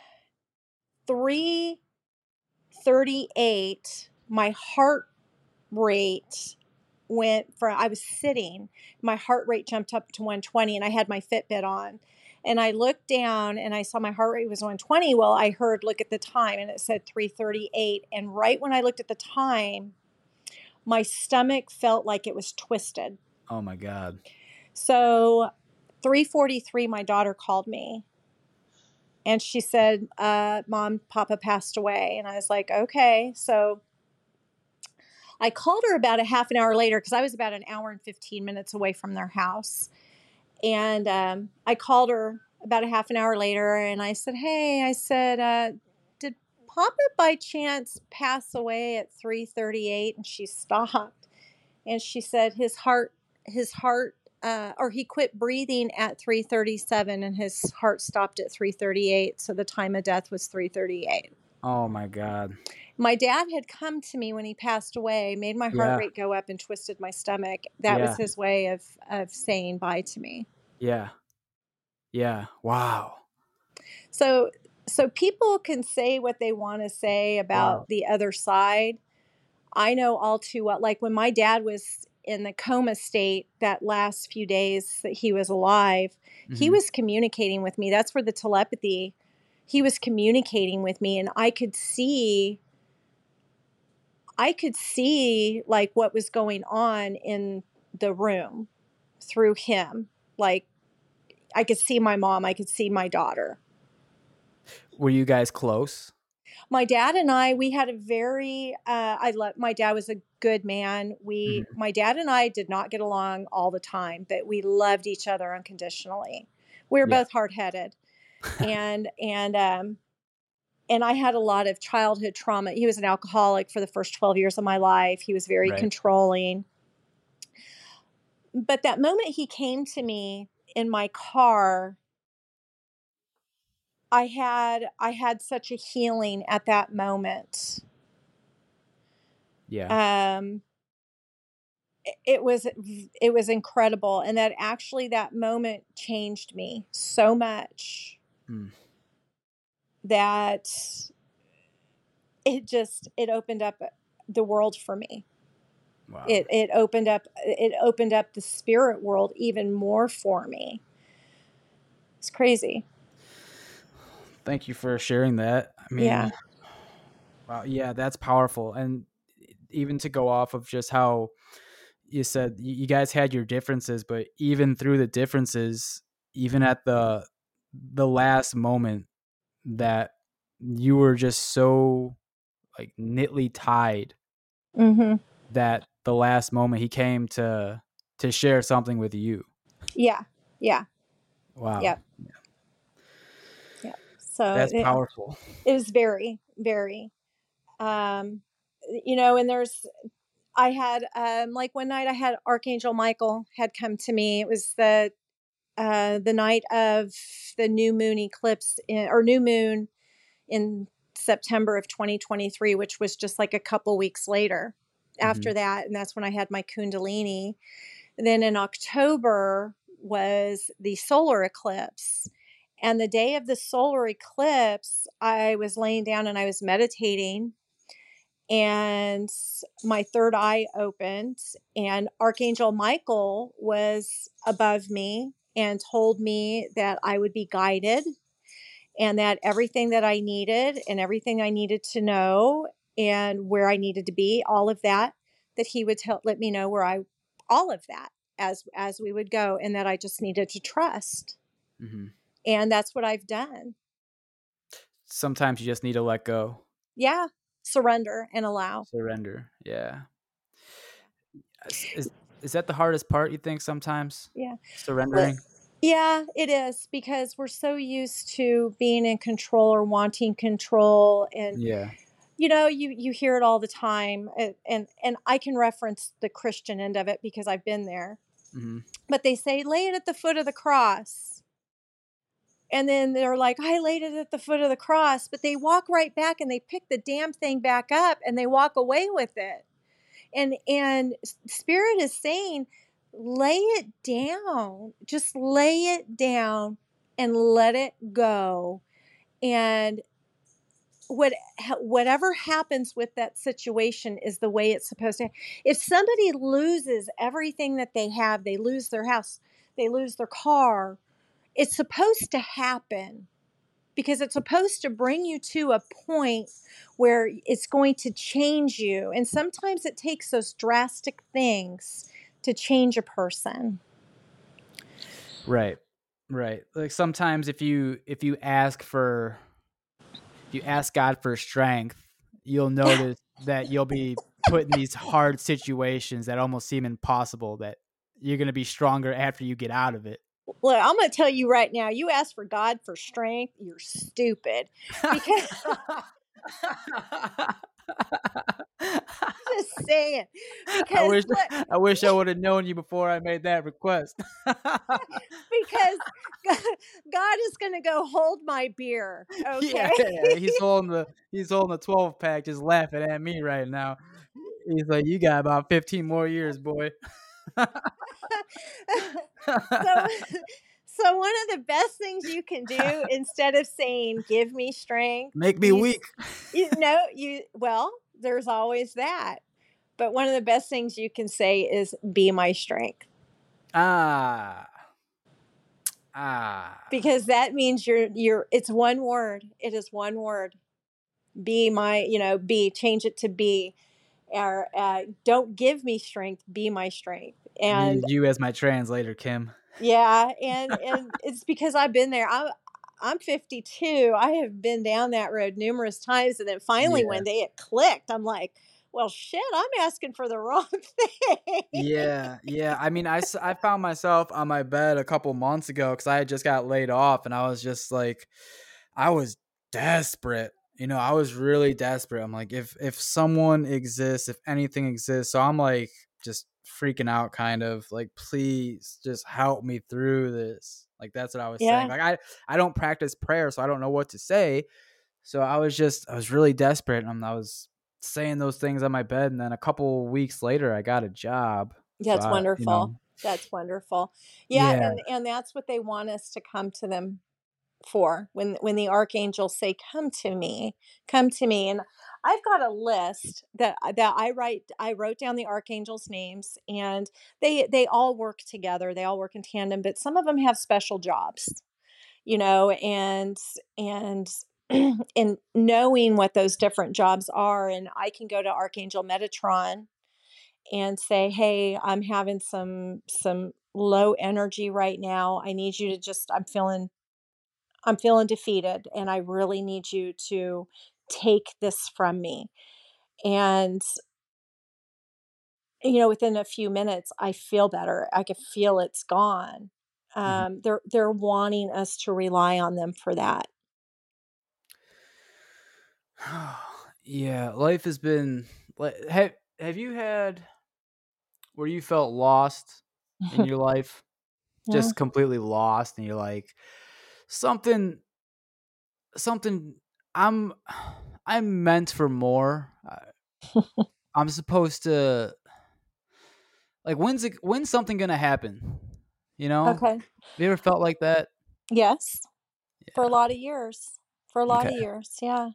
3:38, my heart rate went from, I was sitting, my heart rate jumped up to 120, and I had my Fitbit on. And I looked down and I saw my heart rate was 120. Well, I heard, look at the time, and it said 3:38. And right when I looked at the time, my stomach felt like it was twisted. Oh my God. So 3:43, my daughter called me and she said, Mom, Papa passed away. And I was like, okay. So I called her about a half an hour later because I was about an hour and 15 minutes away from their house. And I called her about a half an hour later and I said, hey, did Papa by chance pass away at 3:38? And she stopped and she said or he quit breathing at 3:37 and his heart stopped at 3:38. So the time of death was 3:38. Oh my God. My dad had come to me when he passed away, made my heart Yeah. rate go up and twisted my stomach. That Yeah. was his way of saying bye to me. Yeah. Yeah. Wow. So so people can say what they want to say Wow. about the other side. I know all too well, like when my dad was in the coma state that last few days that he was alive, he Hmm. was communicating with me. That's where the telepathy, he was communicating with me and I could see like what was going on in the room through him. Like I could see my mom, I could see my daughter. Were you guys close? My dad and we had a very I love my dad was a good man. Hmm. My dad and I did not get along all the time, but we loved each other unconditionally. We were Yeah. both hard-headed. And I had a lot of childhood trauma. He was an alcoholic for the first 12 years of my life. He was very Right. controlling. But that moment he came to me in my car, I had such a healing at that moment. Yeah. Um it was incredible, and that actually that moment changed me so much Mm. that it opened up the world for me. Wow. It opened up the spirit world even more for me. It's crazy. Thank you for sharing that. I Yeah. mean, wow, yeah, that's powerful. And even to go off of just how you said you guys had your differences, but even through the differences, even at the last moment, that you were just so like knitly tied Mhm. that the last moment he came to share something with you. Yeah. Yeah. Wow. Yep. Yep. So That's powerful. it was very, very, um, and I had, like one night I had Archangel Michael had come to me. It was the night of the new moon eclipse or new moon in September of 2023, which was just like a couple weeks later Hmm. after that. And that's when I had my Kundalini. And then in October was the solar eclipse. And the day of the solar eclipse, I was laying down and I was meditating, and my third eye opened, and Archangel Michael was above me and told me that I would be guided and that everything that I needed and everything I needed to know and where I needed to be, all of that, that he would let me know all of that as we would go, and that I just needed to trust. Hmm. And that's what I've done. Sometimes you just need to let go. Yeah. Surrender and allow. Surrender. Yeah. Is that the hardest part, you think, sometimes? Yeah. Well, Surrendering? yeah, it is, because we're so used to being in control or wanting control, and Yeah. you hear it all the time, and I can reference the Christian end of it because I've been there. Hmm. But they say lay it at the foot of the cross. And then they're like, I laid it at the foot of the cross, but they walk right back and they pick the damn thing back up and they walk away with it. And Spirit is saying, lay it down. Just lay it down and let it go. And whatever happens with that situation is the way it's supposed to. If somebody loses everything that they have, they lose their house, they lose their car, it's supposed to happen, because it's supposed to bring you to a point where it's going to change you. And sometimes it takes those drastic things to change a person. Right. Right. Like sometimes if you ask God for strength, you'll notice that you'll be put in these hard situations that almost seem impossible, that you're going to be stronger after you get out of it. Look, I'm going to tell you right now, you ask for God for strength, you're stupid. Because just saying. Because I wish I would have known you before I made that request. because God is going to go hold my beer. Okay. Yeah, he's holding the 12 pack, just laughing at me right now. He's like, "You got about 15 more years, boy." so so one of the best things you can do, instead of saying give me strength, Make me weak. Well, there's always that. But one of the best things you can say is be my strength. Because that means it's one word. It is one word. Be my, change it to be. Or don't give me strength, be my strength. And Use you as my translator, Kim. yeah, and it's because I've been there. I'm 52. I have been down that road numerous times, and then finally one day it clicked. I'm like, well, shit, I'm asking for the wrong thing. Yeah. I mean, I found myself on my bed a couple months ago because I had just got laid off, and I was just like, I was desperate. I was really desperate. I'm like, if someone exists, if anything exists. So I'm like just freaking out, kind of like, please just help me through this. Like, that's what I was saying. Like, I don't practice prayer, so I don't know what to say. So I was really desperate, and I was saying those things on my bed. And then a couple weeks later, I got a job. That's So wonderful. That's wonderful. Yeah, and that's what they want us to come to them for. When the archangels say, come to me. And I've got a list that I wrote down the archangels' names, and they all work together, they all work in tandem, but some of them have special jobs, and and knowing what those different jobs are. And I can go to Archangel Metatron and say, hey, I'm having some low energy right now, I need you to just, I'm feeling defeated, and I really need you to take this from me. And within a few minutes, I feel better. I can feel it's gone. They're wanting us to rely on them for that. Yeah, life has been like, have you had where you felt lost in your life? Yeah. Just completely lost, and you're like, something I'm meant for more. I'm supposed to, like, when's something gonna happen? Okay. Have you ever felt like that? Yes. For a Yeah. lot of years. Okay. Yeah.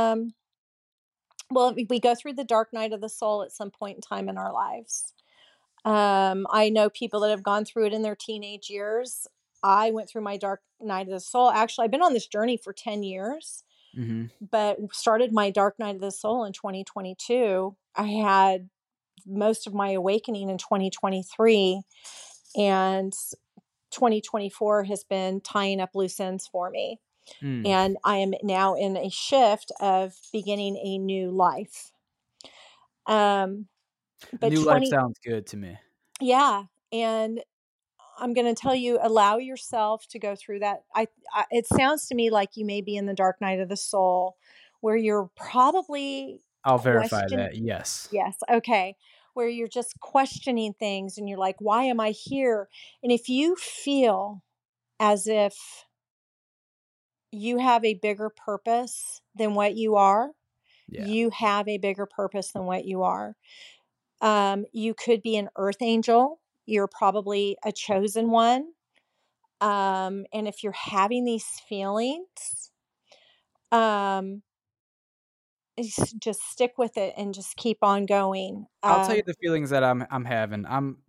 Well, we go through the dark night of the soul at some point in time in our lives. I know people that have gone through it in their teenage years. I went through my dark night of the soul. Actually, I've been on this journey for 10 years, Mm-hmm. but started my dark night of the soul in 2022. I had most of my awakening in 2023, and 2024 has been tying up loose ends for me. Mm. And I am now in a shift of beginning a new life. A But new life sounds good to me. yeah. And I'm going to tell you, allow yourself to go through that. It sounds to me like you may be in the dark night of the soul where you're probably I'll verify question. that. Yes. Yes. Okay. Where you're just questioning things and you're like, why am I here? And if you feel as if you have a bigger purpose than what you are, Yeah. you have a bigger purpose than what you are. You could be an earth angel. You're probably a chosen one. And if you're having these feelings, um, just stick with it and just keep on going. I'll tell you the feelings that I'm having.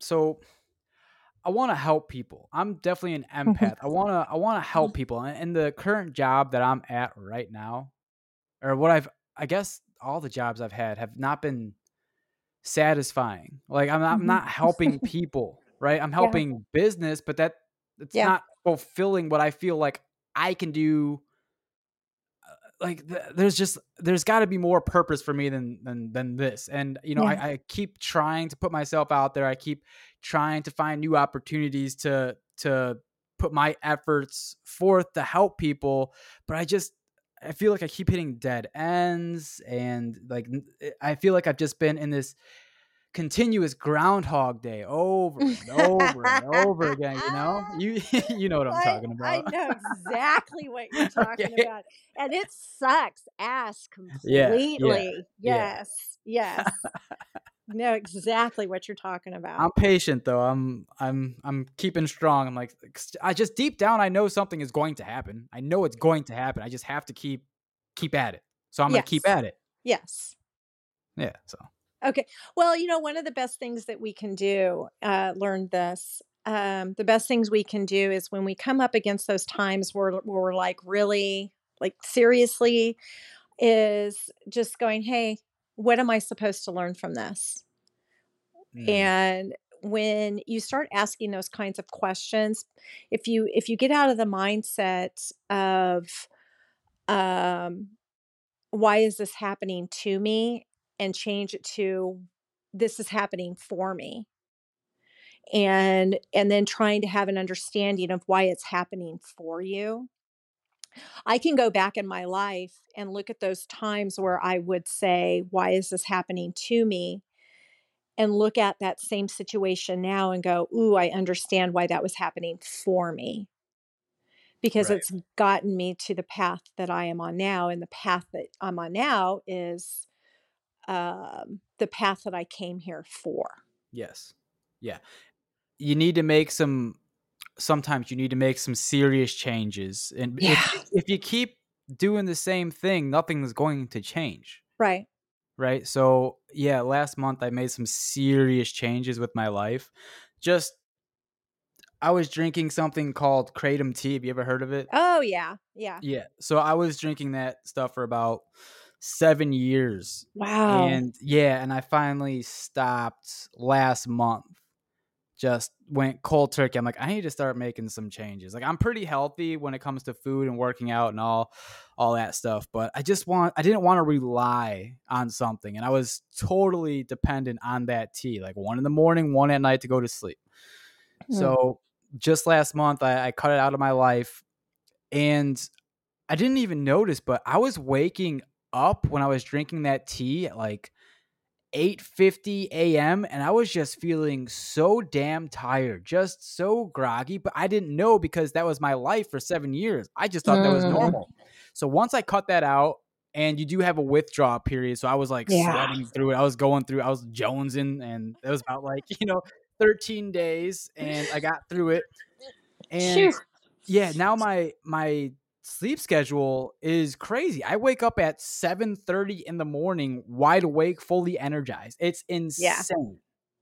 I want to help people. I'm definitely an empath. I want to help people. And the current job that I'm at right now, or I guess all the jobs I've had have not been satisfying. Like I'm not helping people, right? I'm Yeah. helping business, but it's Yeah. not fulfilling what I feel like I can do. Like there's got to be more purpose for me than this. And Yeah. I keep trying to put myself out there. I keep trying to find new opportunities to put my efforts forth to help people, but I feel like I keep hitting dead ends, and like I feel like I've just been in this continuous Groundhog Day over and over and over again. You you know what I'm talking I about. know exactly what you're talking Okay. about. And it sucks ass Yeah, yeah, completely. yeah. Yes. Yes. Know exactly what you're talking about. I'm patient though. I'm keeping strong. I'm like, I just deep down I know something is going to happen. I know it's going to happen. I just have to keep at it. So I'm going to keep Yes. at it. Yes. Yeah. So Okay. Well, one of the best things that we can do, learn this. The best things we can do is when we come up against those times where we're like really, like seriously, is just going, hey, what am I supposed to learn from this? mm, And when you start asking those kinds of questions, if you get out of the mindset of um, why is this happening to me, and change it to this is happening for me, and then trying to have an understanding of why it's happening for you. I can go back in my life and look at those times where I would say, why is this happening to me? And look at that same situation now and go, ooh, I understand why that was happening for me, because right. it's gotten me to the path that I am on now. And the path that I'm on now is the path that I came here for. Yes. Yeah. You need to make sometimes you need to make some serious changes. And Yeah. if you keep doing the same thing, nothing's going to change. Right. Right. So yeah, last month I made some serious changes with my life. Just I was drinking something called Kratom tea. Have you ever heard of it? Oh, yeah. Yeah. Yeah. So I was drinking that stuff for about 7 years. Wow. And yeah, and I finally stopped last month. Just went cold turkey. I'm like, I need to start making some changes. Like I'm pretty healthy when it comes to food and working out and all that stuff, but I didn't want to rely on something, and I was totally dependent on that tea, like one in the morning, one at night to go to sleep. Mm. So just last month I cut it out of my life, and I didn't even notice, but I was waking up when I was drinking that tea at like 8:50 a.m. and I was just feeling so damn tired, just so groggy, but I didn't know because that was my life for 7 years. I just thought that was Mm. normal. So once I cut that out, and you do have a withdrawal period, so I was like Yeah. sweating through it. I was jonesing, and it was about like, 13 days, and I got through it. And Phew. yeah, now my sleep schedule is crazy. I wake up at 7:30 in the morning, wide awake, fully energized. It's Yeah. insane.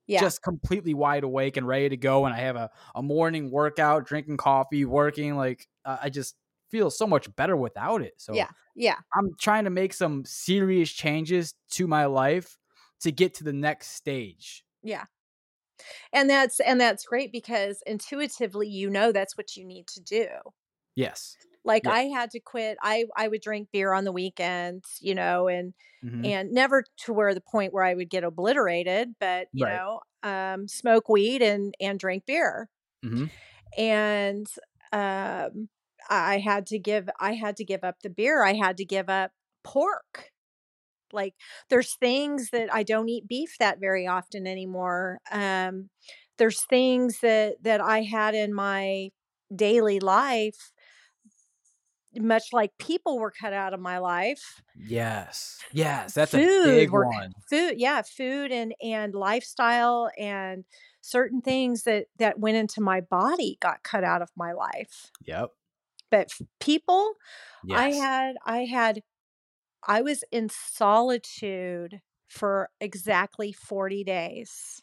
Yeah. just completely wide awake and ready to go. And I have a morning workout, drinking coffee, working. Like I just feel so much better without it. So Yeah. Yeah. I'm trying to make some serious changes to my life to get to the next stage. Yeah. And that's great because intuitively that's what you need to do. Yes. Like Yeah. I had to quit. I would drink beer on the weekends, and Hmm. and never to where the point where I would get obliterated, but Right. smoke weed and drink beer. Hmm. And um I had to give up the beer. I had to give up pork. Like there's things that I don't eat beef that very often anymore. There's things that I had in my daily life, much like people were cut out of my life. Yes. Yes. That's a Food big were one. food, yeah, food and lifestyle and certain things that went into my body got cut out of my life. Yep. But people, I Yes. had I had I was in solitude for exactly 40 days.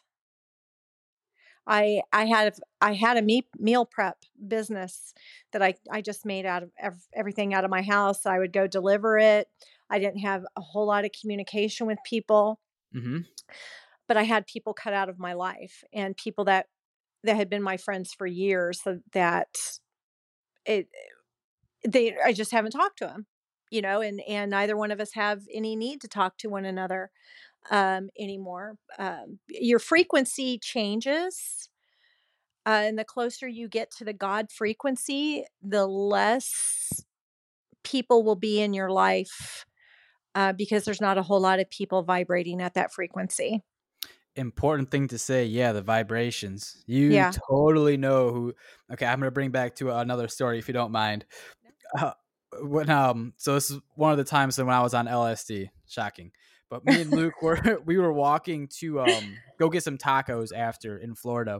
I had a meal prep business that I just made out of everything out of my house. I would go deliver it. I didn't have a whole lot of communication with people, Hmm. but I had people cut out of my life and people that had been my friends for years, so that it they I just haven't talked to them, and neither one of us have any need to talk to one another anymore. Your frequency changes. And the closer you get to the God frequency, the less people will be in your life, because there's not a whole lot of people vibrating at that frequency. Important thing to say. Yeah. The vibrations. You Yeah. totally know who. Okay. I'm going to bring back to another story if you don't mind. Uh, so this is one of the times when I was on LSD. Shocking. But me and Luke we were walking to go get some tacos after in Florida.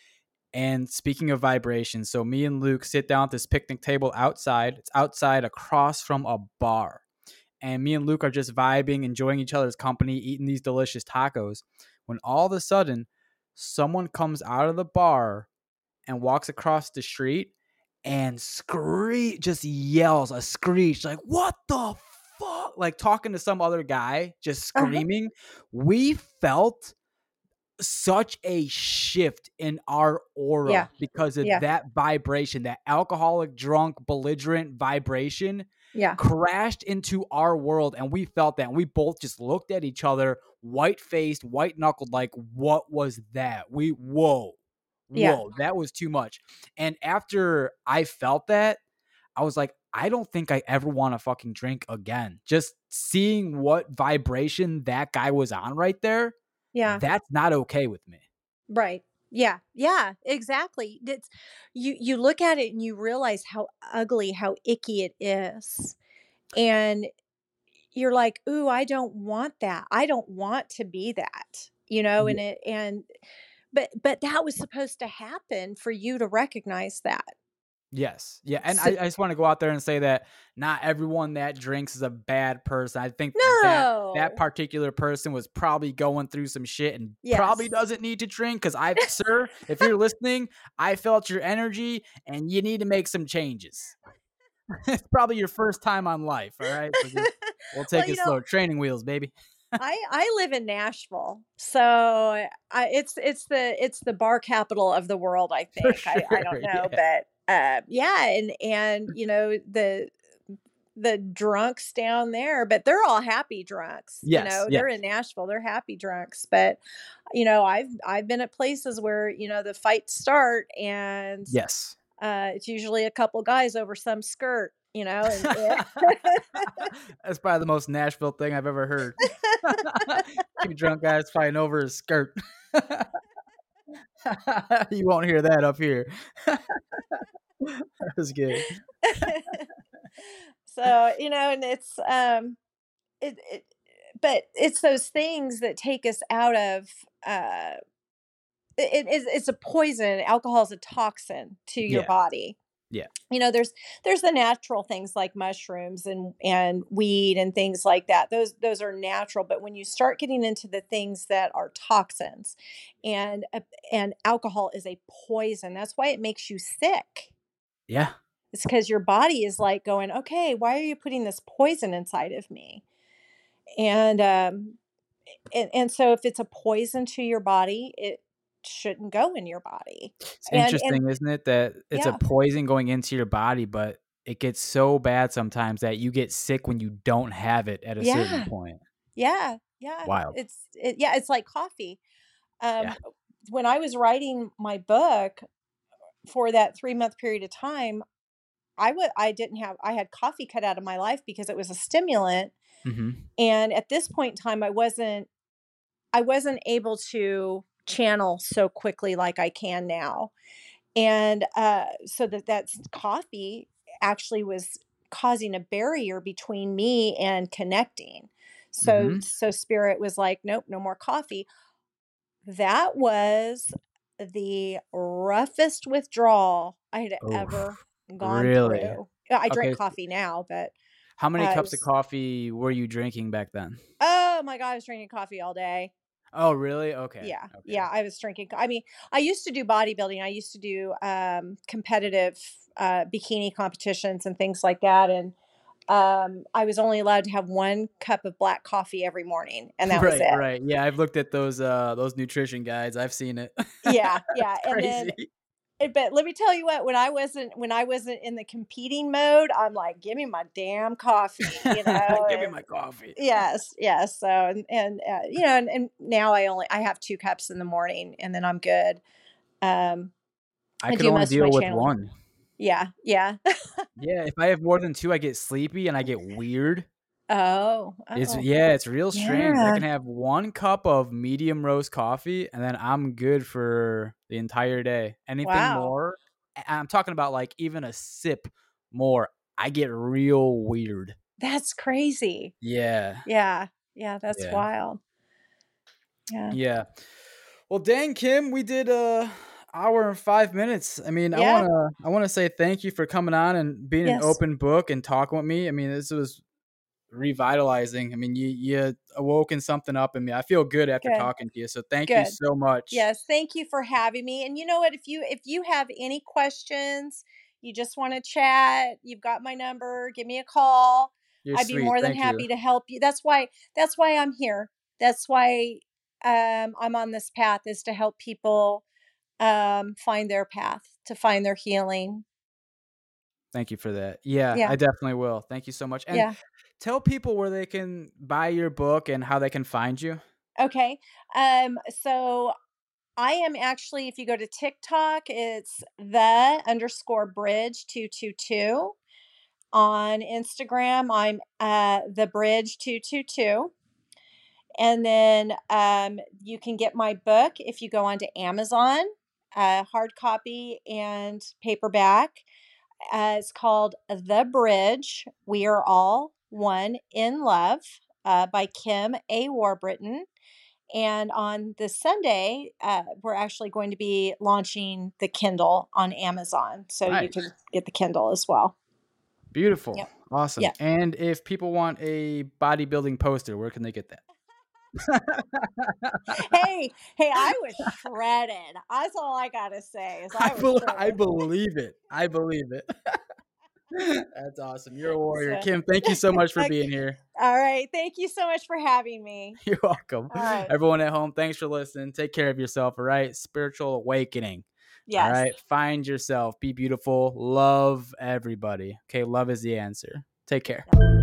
And speaking of vibrations, so me and Luke sit down at this picnic table outside. It's outside across from a bar. And me and Luke are just vibing, enjoying each other's company, eating these delicious tacos. When all of a sudden, someone comes out of the bar and walks across the street and just yells a screech like, "What the fuck?" Like talking to some other guy, just Uh-huh. screaming. We felt such a shift in our Yeah. aura because of Yeah. that vibration, that alcoholic, drunk, belligerent vibration Yeah. crashed into our world. And we felt that. And we both just looked at each other, white faced, white knuckled, like, what was that? Yeah. Whoa, that was too much. And after I felt that, I was like, I don't think I ever want to fucking drink again. Just seeing what vibration that guy was on right there, Yeah. that's not okay with me. Right. Yeah. Yeah. Exactly. You look at it and you realize how ugly, how icky it is. And you're like, "Ooh, I don't want that. I don't want to be that." Yeah. And it and but that was supposed to happen for you to recognize that. Yes. Yeah. And So, I just want to go out there and say that not everyone that drinks is a bad person. I think that no. particular person was probably going through some shit and probably Yes. doesn't need to drink. Cause sir, if you're listening, I felt your energy and you need to make some changes. It's probably your first time on life. All right. So just, we'll Well, take it slow. Training wheels, baby. I live in Nashville, so it's the bar capital of the world. I For think I don't sure. know, Yeah. but yeah, and the drunks down there, but they're all happy drunks. Yes. They're Yes. in Nashville, they're happy drunks. But I've been at places where the fights start, and Yes. it's usually a couple guys over some skirt. And That's probably the most Nashville thing I've ever heard. Two drunk guys fighting over his skirt. You won't hear that up here. That's good. So, and it but it's those things that take us out of it's a poison. Alcohol is a toxin to your Yeah. body. Yeah. There's the natural things like mushrooms and weed and things like that. Those are natural, but when you start getting into the things that are toxins, and alcohol is a poison. That's why it makes you sick. Yeah. It's because your body is like going, okay, why are you putting this poison inside of me? And so if it's a poison to your body, it shouldn't go in your body. It's And interesting, isn't it, that it's a yeah, poison going into your body, but it gets so bad sometimes that you get sick when you don't have it at a certain yeah, point. yeah. Wild. It's like coffee. Yeah. Um, when I was writing my book for that 3-month period of time, I had coffee cut out of my life because it was a stimulant. Mhm. And at this point in time, I wasn't able to channel so quickly like I can now. And so that's coffee actually was causing a barrier between me and connecting. Mhm. So spirit was like, nope, no more coffee. That was the roughest withdrawal I had ever Oof. gone Really? through. I drink Okay. coffee now, but How many it cups of was, coffee were you drinking back then? oh my God, I was drinking coffee all day. Oh, really? Okay. Yeah, Okay. yeah, I was drinking. I mean, I used to do bodybuilding. I used to do competitive bikini competitions and things like that. And I was only allowed to have 1 cup of black coffee every morning, and that was Right, it. right. Yeah, I've looked at those nutrition guides. I've seen it. Yeah, yeah. It's And then, crazy. but let me tell you what, when I wasn't in the competing mode, I'm like, give me my damn coffee, Give me and my coffee. yes, yes. So and now I have 2 cups in the morning, and then I'm good. Um, I I could do only most of my deal with channeling. 1. Yeah, yeah. Yeah, if I have more than 2, I get sleepy and I get weird. Oh, It's oh, yeah, it's real strange. I yeah. can have 1 cup of medium roast coffee, and then I'm good for the entire day. Anything Wow. more, I'm talking about, like, even a sip more, I get real weird. That's crazy. Yeah, Yeah. Yeah, that's yeah, wild. Yeah. yeah. Well, dang, Kim, we did a hour and 5 minutes. I mean, Yeah. I wanna say thank you for coming on and being an Yes. open book and talking with me. I mean, this was revitalizing. I mean, you awoken something up in me. I feel good after Good. talking to you. So thank you Good. so much. Yes, thank you for having me. And you know what? If you have any questions, you just want to chat, you've got my number, give me a call. You're I'd be sweet. more than Thank you. happy to help you. That's why I'm here. That's why I'm on this path, is to help people find their path, to find their healing. Thank you for that. Yeah, Yeah. I definitely will. Thank you so much. And Yeah. tell people where they can buy your book and how they can find you. Okay. So I am actually, if you go to TikTok, it's the underscore bridge 222. On Instagram, I'm the bridge 222. And then you can get my book if you go onto Amazon, hard copy and paperback. It's called The Bridge, We Are All One in Love, by Kim A. Warburton. And on this Sunday, we're actually going to be launching the Kindle on Amazon. So you can Nice. get the Kindle as well. Beautiful. Yep. Awesome. Yeah. And if people want a bodybuilding poster, where can they get that? Hey, I was shredded. That's all I gotta say is I was I shredded. believe it. I believe it. That's awesome. You're a warrior. So, Kim, thank you so much for okay. being here. All right. Thank you so much for having me. You're welcome. All right. Everyone at home, thanks for listening. Take care of yourself, all right? Spiritual awakening. All Yes. right. Find yourself. Be beautiful. Love everybody. Okay. Love is the answer. Take care.